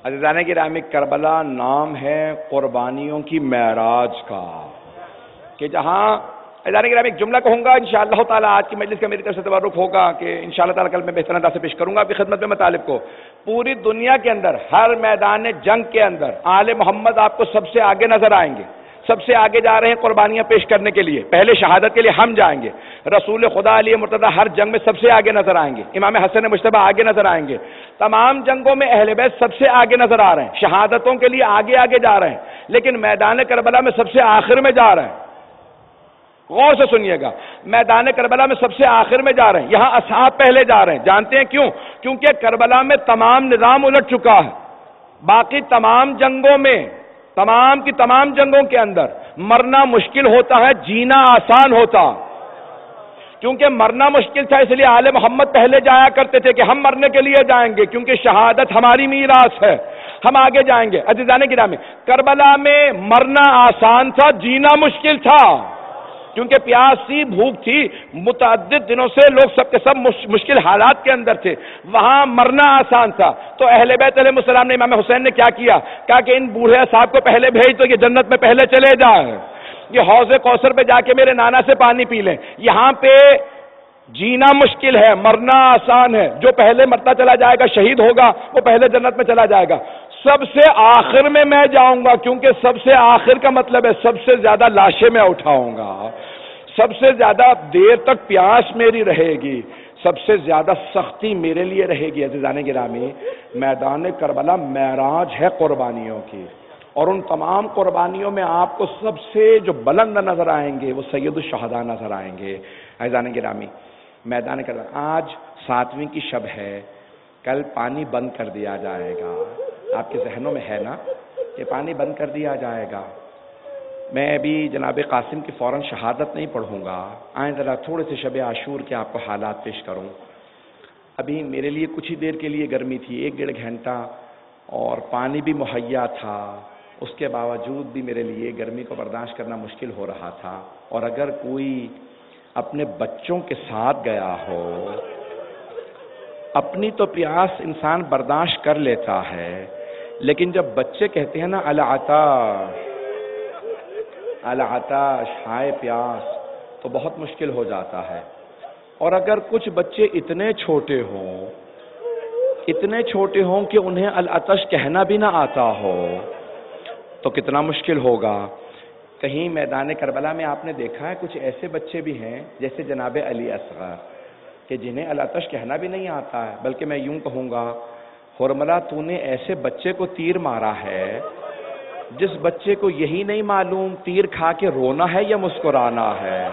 عزیزان گرامی، کربلا نام ہے قربانیوں کی معراج کا، کہ جہاں عزیزان گرامی ایک جملہ کہوں گا انشاءاللہ تعالی، آج کی مجلس کا میری طرف سے تبرک ہوگا کہ انشاءاللہ تعالی کل میں بہتر انداز سے پیش کروں گا آپ کی خدمت میں مطالب کو۔ پوری دنیا کے اندر ہر میدان جنگ کے اندر آل محمد آپ کو سب سے آگے نظر آئیں گے، سب سے آگے جا رہے ہیں قربانیاں پیش کرنے کے لیے، پہلے شہادت کے لیے ہم جائیں گے، رسول خدا علی مرتضیٰ ہر جنگ میں سب سے آگے نظر آئیں گے، امام حسن مجتبی آگے نظر آئیں گے، تمام جنگوں میں اہل بیت سب سے آگے نظر آ رہے ہیں، شہادتوں کے لیے آگے آگے جا رہے ہیں، لیکن میدان کربلا میں سب سے آخر میں جا رہے ہیں۔ غور سے سنیے گا، میدان کربلا میں سب سے آخر میں جا رہے ہیں، یہاں اصحاب پہلے جا رہے ہیں۔ جانتے ہیں کیوں؟ کیونکہ کربلا میں تمام نظام الٹ چکا ہے۔ باقی تمام جنگوں میں، تمام کی تمام جنگوں کے اندر مرنا مشکل ہوتا ہے، جینا آسان ہوتا، کیونکہ مرنا مشکل تھا اس لیے آل محمد پہلے جایا کرتے تھے کہ ہم مرنے کے لیے جائیں گے، کیونکہ شہادت ہماری میراث ہے، ہم آگے جائیں گے۔ عزیزان گرامی، کربلا میں مرنا آسان تھا، جینا مشکل تھا، کیونکہ پیاس تھی، بھوک تھی، متعدد دنوں سے لوگ سب کے سب مشکل حالات کے اندر تھے، وہاں مرنا آسان تھا۔ تو اہل بیت علیہ السلام نے، امام حسین نے کیا کیا؟ کہا کہ ان بوڑھے صاحب کو پہلے بھیج دو، یہ جنت میں پہلے چلے جائیں، یہ حوض کوثر پہ جا کے میرے نانا سے پانی پی لیں۔ یہاں پہ جینا مشکل ہے، مرنا آسان ہے، جو پہلے مرتا چلا جائے گا، شہید ہوگا، وہ پہلے جنت میں چلا جائے گا۔ سب سے آخر میں میں جاؤں گا، کیونکہ سب سے آخر کا مطلب ہے سب سے زیادہ لاشیں میں اٹھاؤں گا، سب سے زیادہ دیر تک پیاس میری رہے گی، سب سے زیادہ سختی میرے لیے رہے گی۔ عزیزان گرامی، میدان کربلا معراج ہے قربانیوں کی، اور ان تمام قربانیوں میں آپ کو سب سے جو بلند نظر آئیں گے وہ سید الشہداء نظر آئیں گے۔ عزیزان گرامی، میدان کربلا آج 7ویں کی شب ہے، کل پانی بند کر دیا جائے گا۔ آپ کے ذہنوں میں ہے نا کہ پانی بند کر دیا جائے گا؟ میں ابھی جناب قاسم کی فوراً شہادت نہیں پڑھوں گا، آئیں ذرا تھوڑے سے شب عاشور کے آپ کو حالات پیش کروں۔ ابھی میرے لیے کچھ ہی دیر کے لیے گرمی تھی، 1-1.5 گھنٹہ، اور پانی بھی مہیا تھا، اس کے باوجود بھی میرے لیے گرمی کو برداشت کرنا مشکل ہو رہا تھا۔ اور اگر کوئی اپنے بچوں کے ساتھ گیا ہو، اپنی تو پیاس انسان برداشت کر لیتا ہے، لیکن جب بچے کہتے ہیں نا العطش العطش، ہائے پیاس، تو بہت مشکل ہو جاتا ہے۔ اور اگر کچھ بچے اتنے چھوٹے ہوں کہ انہیں العطش کہنا بھی نہ آتا ہو تو کتنا مشکل ہوگا۔ کہیں میدان کربلا میں آپ نے دیکھا ہے کچھ ایسے بچے بھی ہیں جیسے جناب علی اصغر کہ جنہیں العطش کہنا بھی نہیں آتا ہے، بلکہ میں یوں کہوں گا، حرملہ تو نے ایسے بچے کو تیر مارا ہے جس بچے کو یہی نہیں معلوم تیر کھا کے رونا ہے یا مسکرانا ہے۔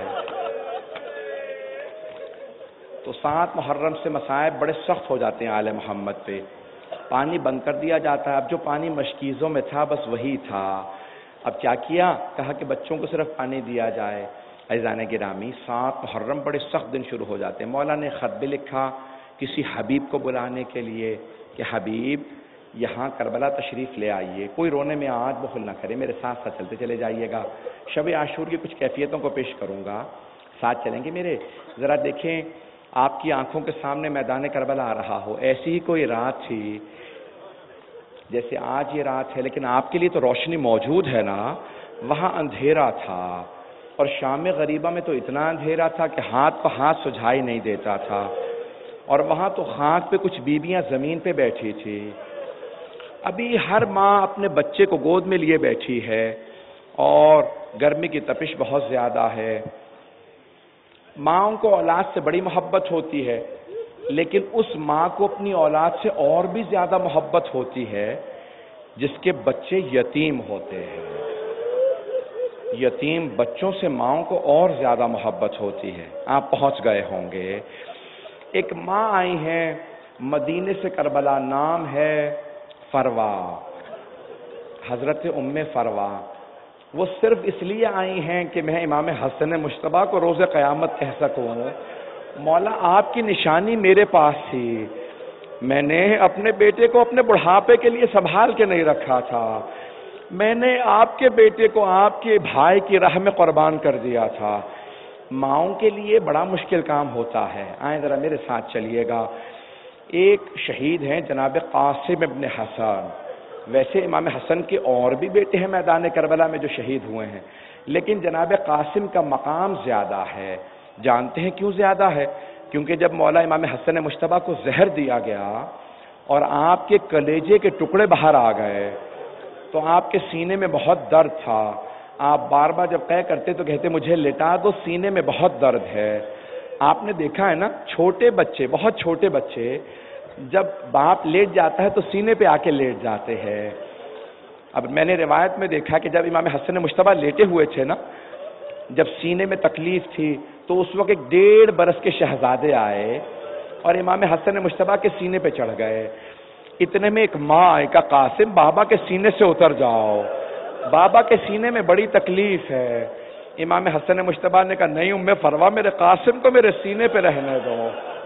تو 7 محرم سے مصائب بڑے سخت ہو جاتے ہیں آل محمد پہ، پانی بند کر دیا جاتا ہے۔ اب جو پانی مشکیزوں میں تھا بس وہی تھا، اب کیا کیا؟ کہا کہ بچوں کو صرف پانی دیا جائے۔ عزیزان گرامی، 7 محرم بڑے سخت دن شروع ہو جاتے ہیں۔ مولا نے خط بھی لکھا کسی حبیب کو بلانے کے لیے کہ حبیب یہاں کربلا تشریف لے آئیے، کوئی رونے میں آج بخل نہ کرے، میرے ساتھ ساتھ چلتے چلے جائیے گا۔ شب عاشور کی کچھ کیفیتوں کو پیش کروں گا، ساتھ چلیں گے میرے۔ ذرا دیکھیں، آپ کی آنکھوں کے سامنے میدان کربلا آ رہا ہو، ایسی ہی کوئی رات تھی جیسے آج یہ رات ہے، لیکن آپ کے لیے تو روشنی موجود ہے نا۔ وہاں اندھیرا تھا، اور شام غریبہ میں تو اتنا اندھیرا تھا کہ ہاتھ کو ہاتھ سجھائی نہیں دیتا تھا، اور وہاں تو خاک پہ کچھ بیویاں زمین پہ بیٹھی تھی۔ ابھی ہر ماں اپنے بچے کو گود میں لیے بیٹھی ہے، اور گرمی کی تپش بہت زیادہ ہے۔ ماں کو اولاد سے بڑی محبت ہوتی ہے، لیکن اس ماں کو اپنی اولاد سے اور بھی زیادہ محبت ہوتی ہے جس کے بچے یتیم ہوتے ہیں۔ یتیم بچوں سے ماں کو اور زیادہ محبت ہوتی ہے۔ آپ پہنچ گئے ہوں گے، ایک ماں آئی ہیں مدینے سے کربلا، نام ہے فروا، حضرت ام فروا۔ وہ صرف اس لیے آئی ہیں کہ میں امام حسن مجتبی کو روز قیامت کہہ سکوں، مولا آپ کی نشانی میرے پاس تھی، میں نے اپنے بیٹے کو اپنے بڑھاپے کے لیے سنبھال کے نہیں رکھا تھا، میں نے آپ کے بیٹے کو آپ کے بھائی کی راہ میں قربان کر دیا تھا۔ ماؤں کے لیے بڑا مشکل کام ہوتا ہے۔ آئیں ذرا میرے ساتھ چلیے گا۔ ایک شہید ہیں جناب قاسم ابن حسن، ویسے امام حسن کے اور بھی بیٹے ہیں میدان کربلا میں جو شہید ہوئے ہیں، لیکن جناب قاسم کا مقام زیادہ ہے۔ جانتے ہیں کیوں زیادہ ہے؟ کیونکہ جب مولا امام حسن مجتبیٰ کو زہر دیا گیا اور آپ کے کلیجے کے ٹکڑے باہر آ گئے تو آپ کے سینے میں بہت درد تھا۔ آپ بار بار جب قے کرتے تو کہتے مجھے لٹا دو، سینے میں بہت درد ہے۔ آپ نے دیکھا ہے نا، چھوٹے بچے، بہت چھوٹے بچے جب باپ لیٹ جاتا ہے تو سینے پہ آ کے لیٹ جاتے ہیں۔ اب میں نے روایت میں دیکھا کہ جب امام حسن مجتبیٰ لیٹے ہوئے تھے نا، جب سینے میں تکلیف تھی تو اس وقت 1.5 برس کے شہزادے آئے اور امام حسن مجتبیٰ کے سینے پہ چڑھ گئے۔ اتنے میں ایک ماں آئے کہ قاسم بابا کے سینے سے اتر جاؤ، بابا کے سینے میں بڑی تکلیف ہے۔ امام حسن مجتبیٰ نے کہا نہیں ام فروا، میرے قاسم کو میرے سینے پہ رہنے دو۔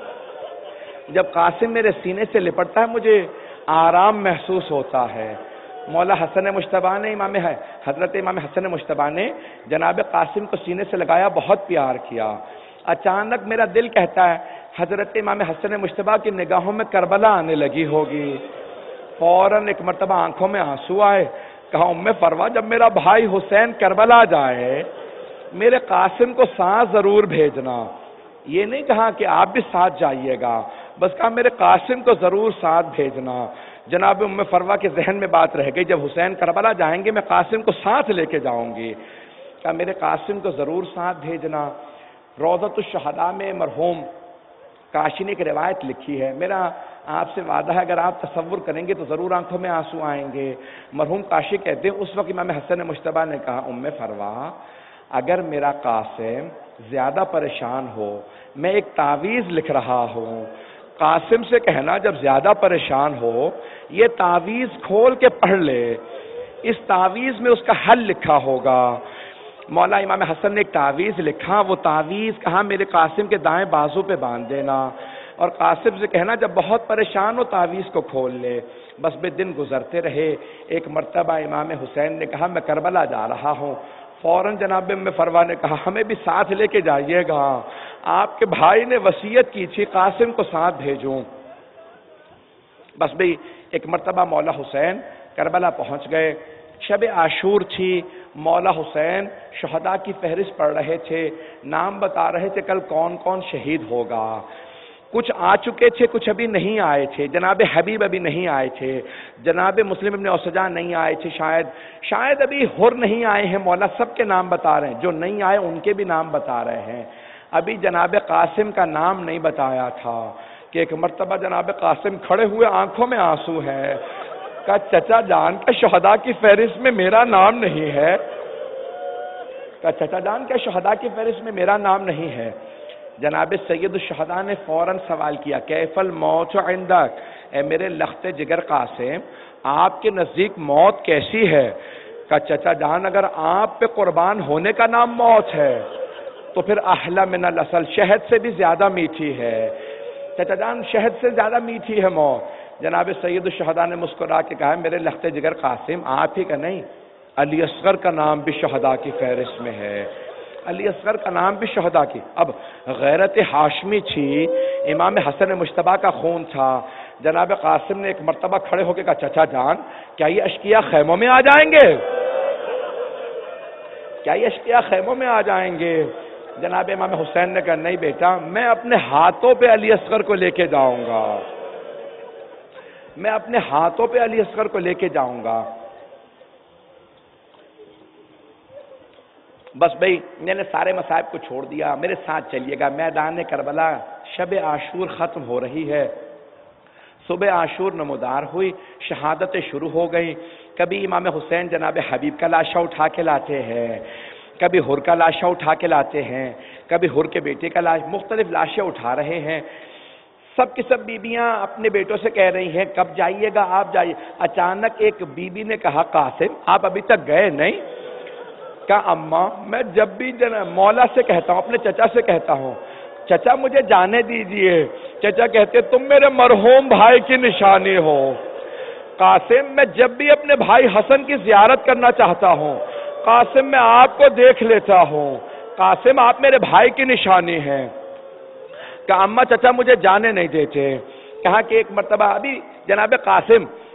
جب قاسم میرے سینے سے لپٹتا ہے مجھے آرام محسوس ہوتا ہے۔ مولا حسن مجتبیٰ نے حضرت امام حسن مجتبیٰ نے جناب قاسم کو سینے سے لگایا، بہت پیار کیا۔ اچانک میرا دل کہتا ہے حضرت امام حسن مجتبیٰ کی نگاہوں میں کربلا آنے لگی ہوگی۔ فوراً ایک مرتبہ آنکھوں میں آنسو آئے، کہا ام فروا جب میرا بھائی حسین کربلا جائے میرے قاسم کو ساتھ ضرور بھیجنا۔ یہ نہیں کہا کہ آپ بھی ساتھ جائیے گا، بس کہا میرے قاسم کو ضرور ساتھ بھیجنا۔ جناب ام فروا کے ذہن میں بات رہ گئی، جب حسین کربلا جائیں گے میں قاسم کو ساتھ لے کے جاؤں گی، کہا میرے قاسم کو ضرور ساتھ بھیجنا۔ روضۃ الشہداء میں مرحوم کاشی نے ایک روایت لکھی ہے، میرا آپ سے وعدہ ہے اگر آپ تصور کریں گے تو ضرور آنکھوں میں آنسو آئیں گے۔ مرحوم کاشی کہتے ہیں اس وقت امام حسن مجتبیٰ نے کہا ام فروا اگر میرا قاسم زیادہ پریشان ہو، میں ایک تعویذ لکھ رہا ہوں، قاسم سے کہنا جب زیادہ پریشان ہو یہ تعویذ کھول کے پڑھ لے، اس تعویذ میں اس کا حل لکھا ہوگا۔ مولا امام حسن نے ایک تعویذ لکھا، وہ تعویذ کہا میرے قاسم کے دائیں بازو پہ باندھ دینا اور قاسم سے کہنا جب بہت پریشان ہو تعویذ کو کھول لے۔ بس بے دن گزرتے رہے، ایک مرتبہ امام حسین نے کہا میں کربلا جا رہا ہوں، فوراً جناب ام فروا نے کہا ہمیں بھی ساتھ لے کے جائیے گا، آپ کے بھائی نے وصیت کی تھی قاسم کو ساتھ بھیجوں۔ بس بھی ایک مرتبہ مولا حسین کربلا پہنچ گئے، شب عاشور تھی، مولا حسین شہداء کی فہرست پڑھ رہے تھے، نام بتا رہے تھے کل کون کون شہید ہوگا۔ کچھ آ چکے تھے، کچھ ابھی نہیں آئے تھے، جناب حبیب ابھی نہیں آئے تھے، جناب مسلم ابن اوسجا نہیں آئے تھے، شاید ابھی حر نہیں آئے ہیں، مولا سب کے نام بتا رہے ہیں، جو نہیں آئے ان کے بھی نام بتا رہے ہیں۔ ابھی جناب قاسم کا نام نہیں بتایا تھا کہ ایک مرتبہ جناب قاسم کھڑے ہوئے، آنکھوں میں آنسو ہے، کہا چچا جان کا شہداء کی فہرست میں میرا نام نہیں ہے، کہا چچا جان کا شہداء کی فہرست میں میرا نام نہیں ہے۔ جناب سید الشہداء نے فوراً سوال کیا کیف الموت عندک، اے میرے لخت جگر قاسم آپ کے نزدیک موت کیسی ہے؟ کہا چچا جان اگر آپ پہ قربان ہونے کا نام موت ہے تو پھر احلی من العسل، شہد سے بھی زیادہ میٹھی ہے، چچا جان شہد سے زیادہ میٹھی ہے موت۔ جناب سید الشہداء نے مسکرا کے کہا میرے لخت جگر قاسم آپ ہی کا نہیں، علی اصغر کا نام بھی شہداء کی فہرست میں ہے، علی اصغر کا نام بھی شہداء کی۔ اب غیرت ہاشمی تھی، امام حسن مجتبیٰ کا خون تھا، جناب قاسم نے ایک مرتبہ کھڑے ہو کے کہا چچا جان کیا یہ اشقیاء خیموں میں آ جائیں گے؟ کیا یہ اشقیاء خیموں میں آ جائیں گے؟ جناب امام حسین نے کہا نہیں بیٹا، میں اپنے ہاتھوں پہ علی اصغر کو لے کے جاؤں گا، میں اپنے ہاتھوں پہ علی اصغر کو لے کے جاؤں گا۔ بس بھئی میں نے سارے مصائب کو چھوڑ دیا، میرے ساتھ چلیے گا، میدان کربلا شب عاشور ختم ہو رہی ہے، صبح عاشور نمودار ہوئی، شہادتیں شروع ہو گئی۔ کبھی امام حسین جناب حبیب کا لاشا اٹھا کے لاتے ہیں، کبھی حر کا لاشا اٹھا کے لاتے ہیں، کبھی حر کے بیٹے کا لاش، مختلف لاشیں اٹھا رہے ہیں۔ سب کی سب بیبیاں اپنے بیٹوں سے کہہ رہی ہیں کب جائیے گا آپ جائیے۔ اچانک ایک بیوی نے کہا قاسم آپ ابھی تک گئے نہیں؟ کہا اماں میں جب بھی مولا سے کہتا ہوں، اپنے چچا سے کہتا ہوں چچا مجھے جانے دیجئے، چچا کہتے تم میرے مرحوم بھائی کی نشانی ہو۔ قاسم میں جب بھی اپنے بھائی حسن کی زیارت کرنا چاہتا ہوں قاسم میں آپ کو دیکھ لیتا ہوں، قاسم آپ میرے بھائی کی نشانی ہیں۔ کہا اماں چچا مجھے جانے نہیں دیتے۔ کہا کہ ایک مرتبہ ابھی جناب قاسم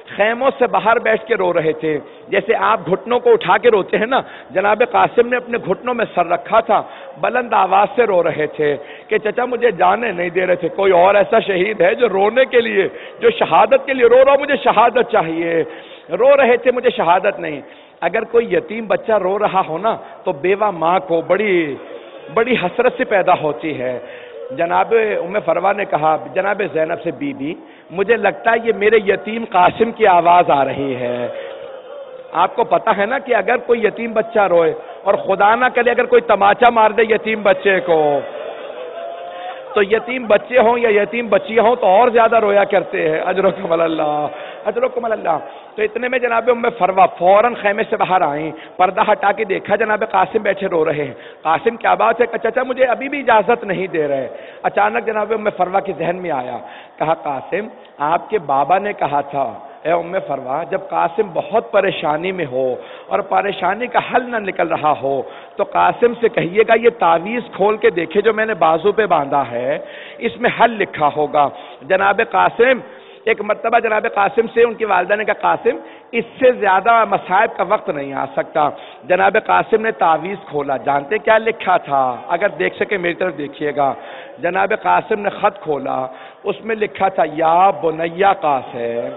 خیموں سے باہر بیٹھ کے رو رہے تھے، جیسے آپ گھٹنوں کو اٹھا کے روتے ہیں نا، جناب قاسم نے اپنے گھٹنوں میں سر رکھا تھا، بلند آواز سے رو رہے تھے کہ چچا مجھے جانے نہیں دے رہے تھے، کوئی اور ایسا شہید ہے جو رونے کے لیے، جو شہادت کے لیے رو رہا، مجھے شہادت چاہیے، رو رہے تھے مجھے شہادت نہیں۔ اگر کوئی یتیم بچہ رو رہا ہو نا تو بیوہ ماں کو بڑی حسرت سے پیدا ہوتی ہے۔ جناب ام فروا نے کہا جناب زینب سے، بی بی مجھے لگتا ہے یہ میرے یتیم قاسم کی آواز آ رہی ہے۔ آپ کو پتا ہے نا کہ اگر کوئی یتیم بچہ روئے اور خدا نہ کرے اگر کوئی تماچا مار دے یتیم بچے کو، تو یتیم بچے ہوں یا یتیم بچیاں ہوں تو اور زیادہ رویا کرتے ہیں۔ اجرکم اللہ، اجرکم اللہ۔ تو اتنے میں جناب ام فروا فوراً خیمے سے باہر آئیں، پردہ ہٹا کے دیکھا جناب قاسم بیٹھے رو رہے ہیں۔ قاسم کیا بات ہے کہ چچا مجھے ابھی بھی اجازت نہیں دے رہے۔ اچانک جناب ام فروا کے ذہن میں آیا، کہا قاسم آپ کے بابا نے کہا تھا اے ام فروا جب قاسم بہت پریشانی میں ہو اور پریشانی کا حل نہ نکل رہا ہو تو قاسم سے کہیے گا یہ تعویذ کھول کے دیکھے جو میں نے بازو پہ باندھا ہے، اس میں حل لکھا ہوگا۔ جناب قاسم ایک مرتبہ جناب قاسم سے ان کی والدہ نے کہا قاسم اس سے زیادہ مصائب کا وقت نہیں آ سکتا۔ جناب قاسم نے تعویذ کھولا، جانتے کیا لکھا تھا؟ اگر دیکھ سکے میری طرف دیکھیے گا۔ جناب قاسم نے خط کھولا، اس میں لکھا تھا یا بنیا قاسم،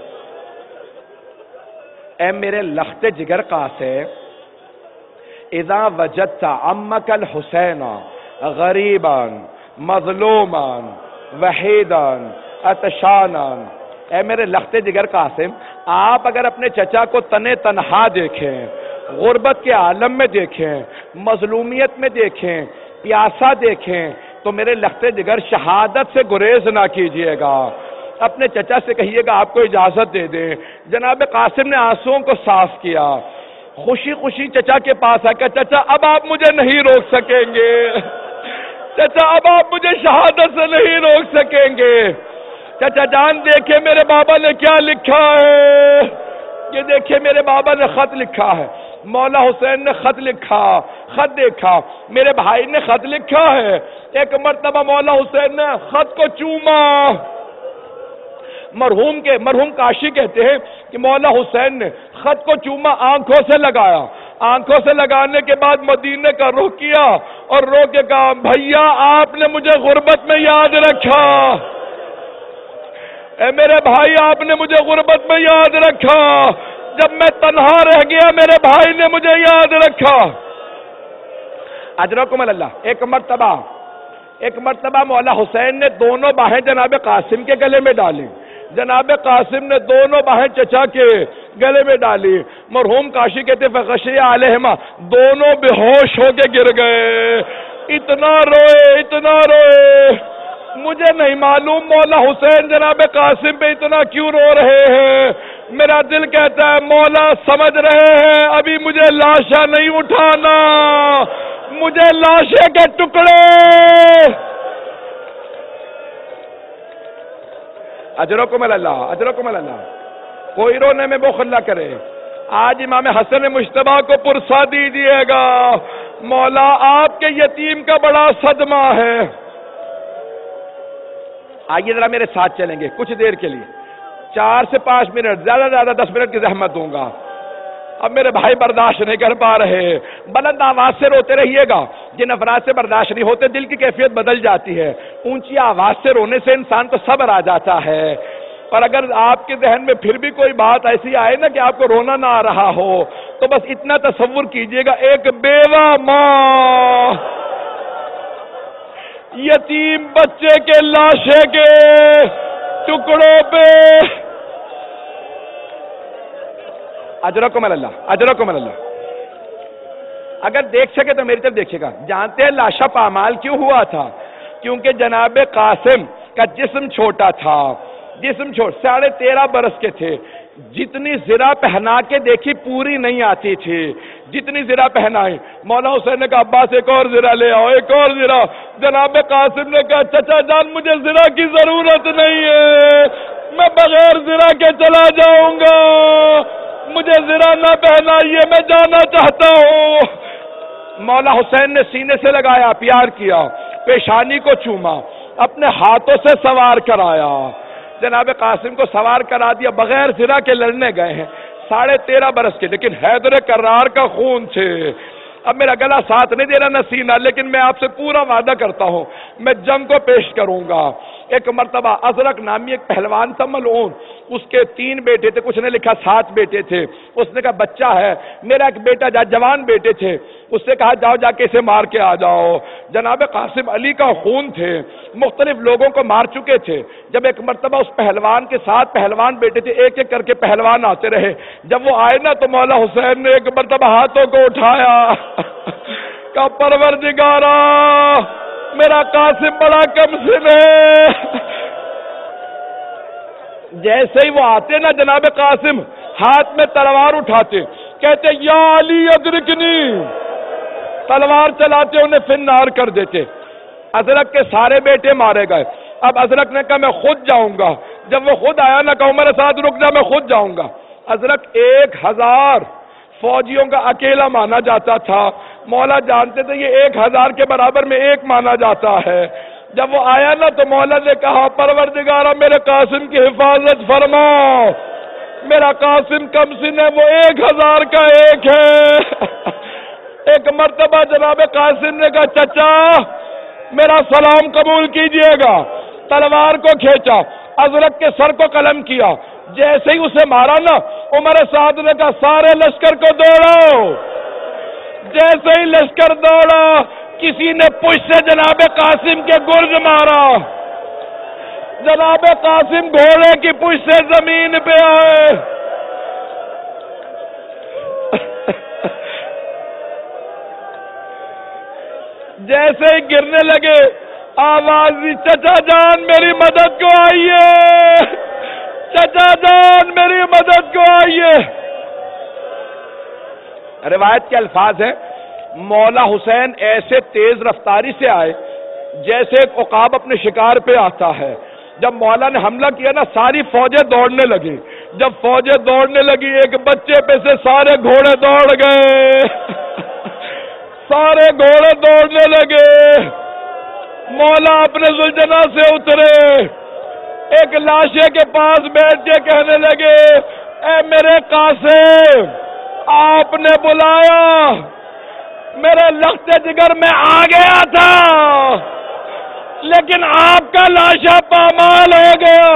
اے میرے لخت جگر قاسم، اذا وجدت عمک الحسین غریبا مظلوما وحیدا عطشانا، اے میرے لخت جگر قاسم آپ اگر اپنے چچا کو تنے تنہا دیکھیں، غربت کے عالم میں دیکھیں، مظلومیت میں دیکھیں، پیاسا دیکھیں تو میرے لخت جگر شہادت سے گریز نہ کیجیے گا، اپنے چچا سے کہیے گا آپ کو اجازت دے دیں۔ جناب قاسم نے آنسوؤں کو صاف کیا، خوشی خوشی چچا کے پاس آ کر چچا اب آپ مجھے نہیں روک سکیں گے، چچا اب آپ مجھے شہادت سے نہیں روک سکیں گے۔ چچا جان دیکھے میرے بابا نے کیا لکھا ہے، یہ دیکھے میرے بابا نے خط لکھا ہے، مولا حسین نے خط لکھا، خط دیکھا، میرے بھائی نے خط لکھا ہے۔ ایک مرتبہ مولا حسین نے خط کو چوما، مرحوم کاشی کہتے ہیں کہ مولا حسین نے خط کو چوما، آنکھوں سے لگایا، آنکھوں سے لگانے کے بعد مدینے کا رخ کیا اور رو کے کہا بھیا آپ نے مجھے غربت میں یاد رکھا، اے میرے بھائی آپ نے مجھے غربت میں یاد رکھا، جب میں تنہا رہ گیا میرے بھائی نے مجھے یاد رکھا۔ اجرکم اللہ۔ ایک مرتبہ مولا حسین نے دونوں باہیں جناب قاسم کے گلے میں ڈالی، جناب قاسم نے دونوں باہیں چچا کے گلے میں ڈالی، مرحوم کاشی کہتے فغشی علیہما، دونوں بے ہوش ہو کے گر گئے، اتنا روئے، مجھے نہیں معلوم مولا حسین جناب قاسم پہ اتنا کیوں رو رہے ہیں، میرا دل کہتا ہے مولا سمجھ رہے ہیں ابھی مجھے لاشا نہیں اٹھانا، مجھے لاشے کے ٹکڑے۔ اجرکم اللہ۔ کوئی رونے میں بخل نہ کرے۔ آج امام حسن مجتبیٰ کو پرسا دیجیے گا، مولا آپ کے یتیم کا بڑا صدمہ ہے۔ آئیے ذرا میرے ساتھ چلیں گے کچھ دیر کے لیے، 4 سے 5 منٹ، زیادہ 10 منٹ کی زحمت دوں گا۔ اب میرے بھائی برداشت نہیں کر پا رہے، بلند آواز سے روتے رہیے گا، جن افراد سے برداشت نہیں ہوتے دل کی کیفیت بدل جاتی ہے، اونچی آواز سے رونے سے انسان تو صبر آ جاتا ہے، اور اگر آپ کے ذہن میں پھر بھی کوئی بات ایسی آئے نا کہ آپ کو رونا نہ آ رہا ہو تو بس اتنا تصور کیجئے گا، ایک بیوہ ماں یتیم بچے کے لاشے کے ٹکڑوں پہ، اجرکم اللہ۔ اگر دیکھ سکے تو میری طرف دیکھیے گا، جانتے ہیں لاشا پامال کیوں ہوا تھا؟ کیونکہ جناب قاسم کا جسم چھوٹا تھا، 13.5 برس کے تھے، جتنی زرہ پہنا کے دیکھی پوری نہیں آتی تھی، جتنی زرہ پہنائی مولا حسین نے کہا عباس ایک اور زرہ لے آؤ، ایک اور زرہ۔ جناب قاسم نے کہا چچا جان مجھے زرہ کی ضرورت نہیں ہے، میں بغیر زرہ کے چلا جاؤں گا، مجھے زرہ نہ پہنائیے، میں جانا چاہتا ہوں۔ مولا حسین نے سینے سے لگایا، پیار کیا، پیشانی کو چوما، اپنے ہاتھوں سے سوار کرایا، جناب قاسم کو سوار کرا دیا، بغیر زرہ کے لڑنے گئے ہیں، 13.5 برس کے، لیکن حیدر کرار کا خون تھے۔ اب میرا گلا ساتھ نہیں دے رہا نہ سینہ، لیکن میں آپ سے پورا وعدہ کرتا ہوں میں جنگ کو پیش کروں گا۔ ایک مرتبہ ازرق نامی ایک پہلوان تھا ملعون، اس کے 3 بیٹے تھے، کچھ نے لکھا 7 بیٹے تھے۔ اس نے کہا بچہ ہے میرا ایک بیٹا، جوان بیٹے تھے، اس سے کہا جاؤ جا کے اسے مار کے آ جاؤ۔ جناب قاسم علی کا خون تھے، مختلف لوگوں کو مار چکے تھے۔ جب ایک مرتبہ اس پہلوان کے 7 پہلوان بیٹے تھے، ایک ایک کر کے پہلوان آتے رہے، جب وہ آئے نا تو مولا حسین نے ایک مرتبہ ہاتھوں کو اٹھایا، کہا پروردگارا میرا قاسم بڑا کم سن ہے۔ جیسے ہی وہ آتے نا جناب قاسم ہاتھ میں تلوار اٹھاتے، کہتے یا علی ادرکنی، تلوار چلاتے انہیں فنار کر دیتے۔ ازرق کے سارے بیٹے مارے گئے۔ اب ازرق نے کہا میں خود جاؤں گا۔ جب وہ خود آیا نا کہا میرے ساتھ رک جا، میں خود جاؤں گا۔ ازرق 1000 فوجیوں کا اکیلا مانا جاتا تھا، مولا جانتے تھے یہ 1000 کے برابر میں 1 مانا جاتا ہے۔ جب وہ آیا نا تو مولا نے کہا پروردگارا میرے قاسم کی حفاظت فرما، میرا قاسم کم سن ہے، وہ 1000 کا 1 ہے۔ ایک مرتبہ جناب قاسم نے کہا چچا میرا سلام قبول کیجئے گا، تلوار کو کھینچا، ازرق کے سر کو قلم کیا، جیسے ہی اسے مارا نا عمر سعد نے کہا سارے لشکر کو دوڑو۔ جیسے ہی لشکر دوڑا کسی نے پشت سے جناب قاسم کے گرز مارا، جناب قاسم گھوڑے کی پشت سے زمین پہ آئے۔ جیسے ہی گرنے لگے آواز دی چچا جان میری مدد کو آئیے، چچا جان میری مدد کو آئیے۔ روایت کے الفاظ ہیں مولا حسین ایسے تیز رفتاری سے آئے جیسے ایک عقاب اپنے شکار پہ آتا ہے۔ جب مولا نے حملہ کیا نا ساری فوجیں دوڑنے لگی، جب فوجیں دوڑنے لگی ایک بچے پہ سے سارے گھوڑے دوڑ گئے، سارے گھوڑے دوڑنے لگے۔ مولا اپنے ذوالجناح سے اترے، ایک لاشے کے پاس بیٹھ کے کہنے لگے اے میرے قاسم آپ نے بلایا، میرے لخت جگر میں آ گیا تھا لیکن آپ کا لاشا پامال ہو گیا۔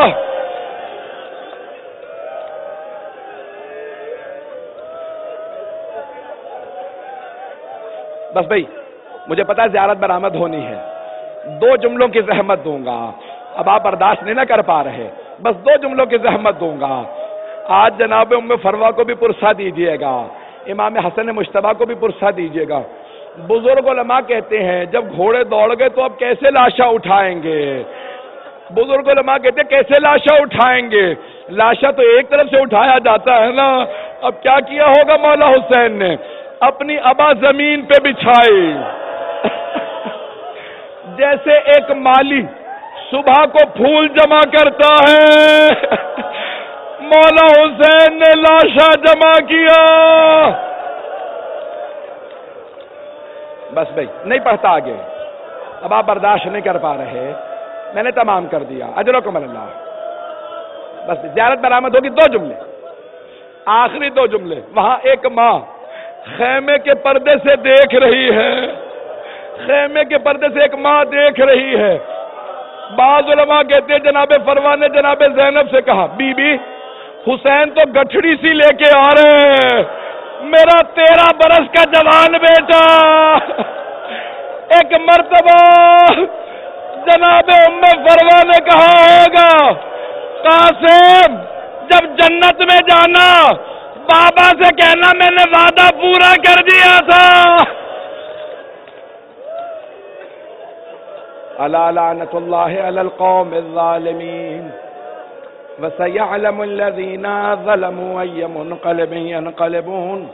بس بھائی مجھے پتا زیارت برآمد ہونی ہے، 2 جملوں کی زحمت دوں گا، اب آپ برداشت نہیں نہ کر پا رہے، بس 2 جملوں کی زحمت دوں گا۔ آج جناب ام فروا کو بھی پرسہ دیجیے گا، امام حسن مجتبیٰ کو بھی پرسہ دیجیے گا۔ بزرگ علماء کہتے ہیں جب گھوڑے دوڑ گئے تو اب کیسے لاشا اٹھائیں گے؟ بزرگ علماء کہتے ہیں کیسے لاشا اٹھائیں گے؟ لاشا تو ایک طرف سے اٹھایا جاتا ہے نا۔ اب کیا کیا ہوگا مولا حسین نے؟ اپنی ابا زمین پہ بچھائی، جیسے ایک مالی صبح کو پھول جمع کرتا ہے، مولا حسین نے لاشا جمع کیا۔ بس بھائی نہیں پڑھتا آگے، اب آپ برداشت نہیں کر پا رہے، میں نے تمام کر دیا، اجرکم اللہ۔ بس زیارت برآمد ہوگی، 2 جملے، آخری 2 جملے۔ وہاں ایک ماں خیمے کے پردے سے دیکھ رہی ہے، خیمے کے پردے سے ایک ماں دیکھ رہی ہے۔ بعض علماء کہتے ہیں جناب فروا نے جناب زینب سے کہا بی بی حسین تو گٹھڑی سی لے کے آ رہے ہیں، میرا 13 برس کا جوان بیٹا۔ ایک مرتبہ جناب ام فروا نے کہا ہوگا قاسم جب جنت میں جانا بابا سے کہنا میں نے وعدہ پورا کر دیا تھا۔ الا لعنت اللہ علی القوم الظالمین وسيعلم الذين ظلموا أي منقلب ينقلبون۔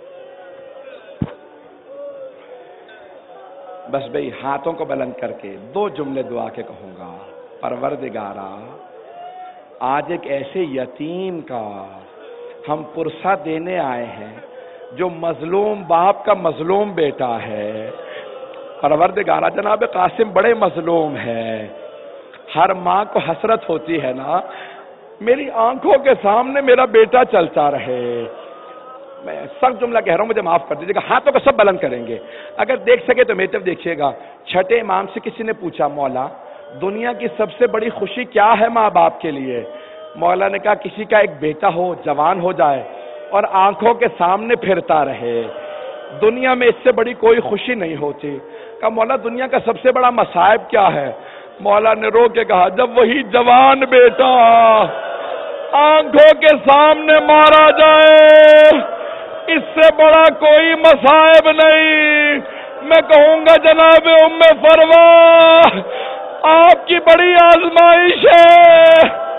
بس بھئی ہاتھوں کو بلند کر کے 2 جملے دعا کے کہوں گا۔ پروردگارا آج ایک ایسے یتیم کا ہم پرسہ دینے آئے ہیں جو مظلوم باپ کا مظلوم بیٹا ہے۔ پروردگارا جناب قاسم بڑے مظلوم ہے، ہر ماں کو حسرت ہوتی ہے نا میری آنکھوں کے سامنے میرا بیٹا چلتا رہے. میں سخت جملہ کہہ رہا ہوں، مجھے معاف کر دیجیے گا، ہاتھوں کو سب بلند کریں گے. اگر دیکھ سکے تو میری طرف دیکھیے گا. چھٹے امام سے کسی نے پوچھا مولا دنیا کی سب سے بڑی خوشی کیا ہے ماں باپ کے لیے؟ مولا نے کہا کسی کا ایک بیٹا ہو، جوان ہو جائے اور آنکھوں کے سامنے پھرتا رہے. دنیا میں اس سے بڑی کوئی خوشی نہیں ہوتی. کہا مولا دنیا کا سب سے بڑا مصائب کیا ہے؟ مولا نے رو کے کہا جب وہی جوان بیٹا آنکھوں کے سامنے مارا جائے، اس سے بڑا کوئی مصائب نہیں. میں کہوں گا جناب ام فروا آپ کی بڑی آزمائش ہے.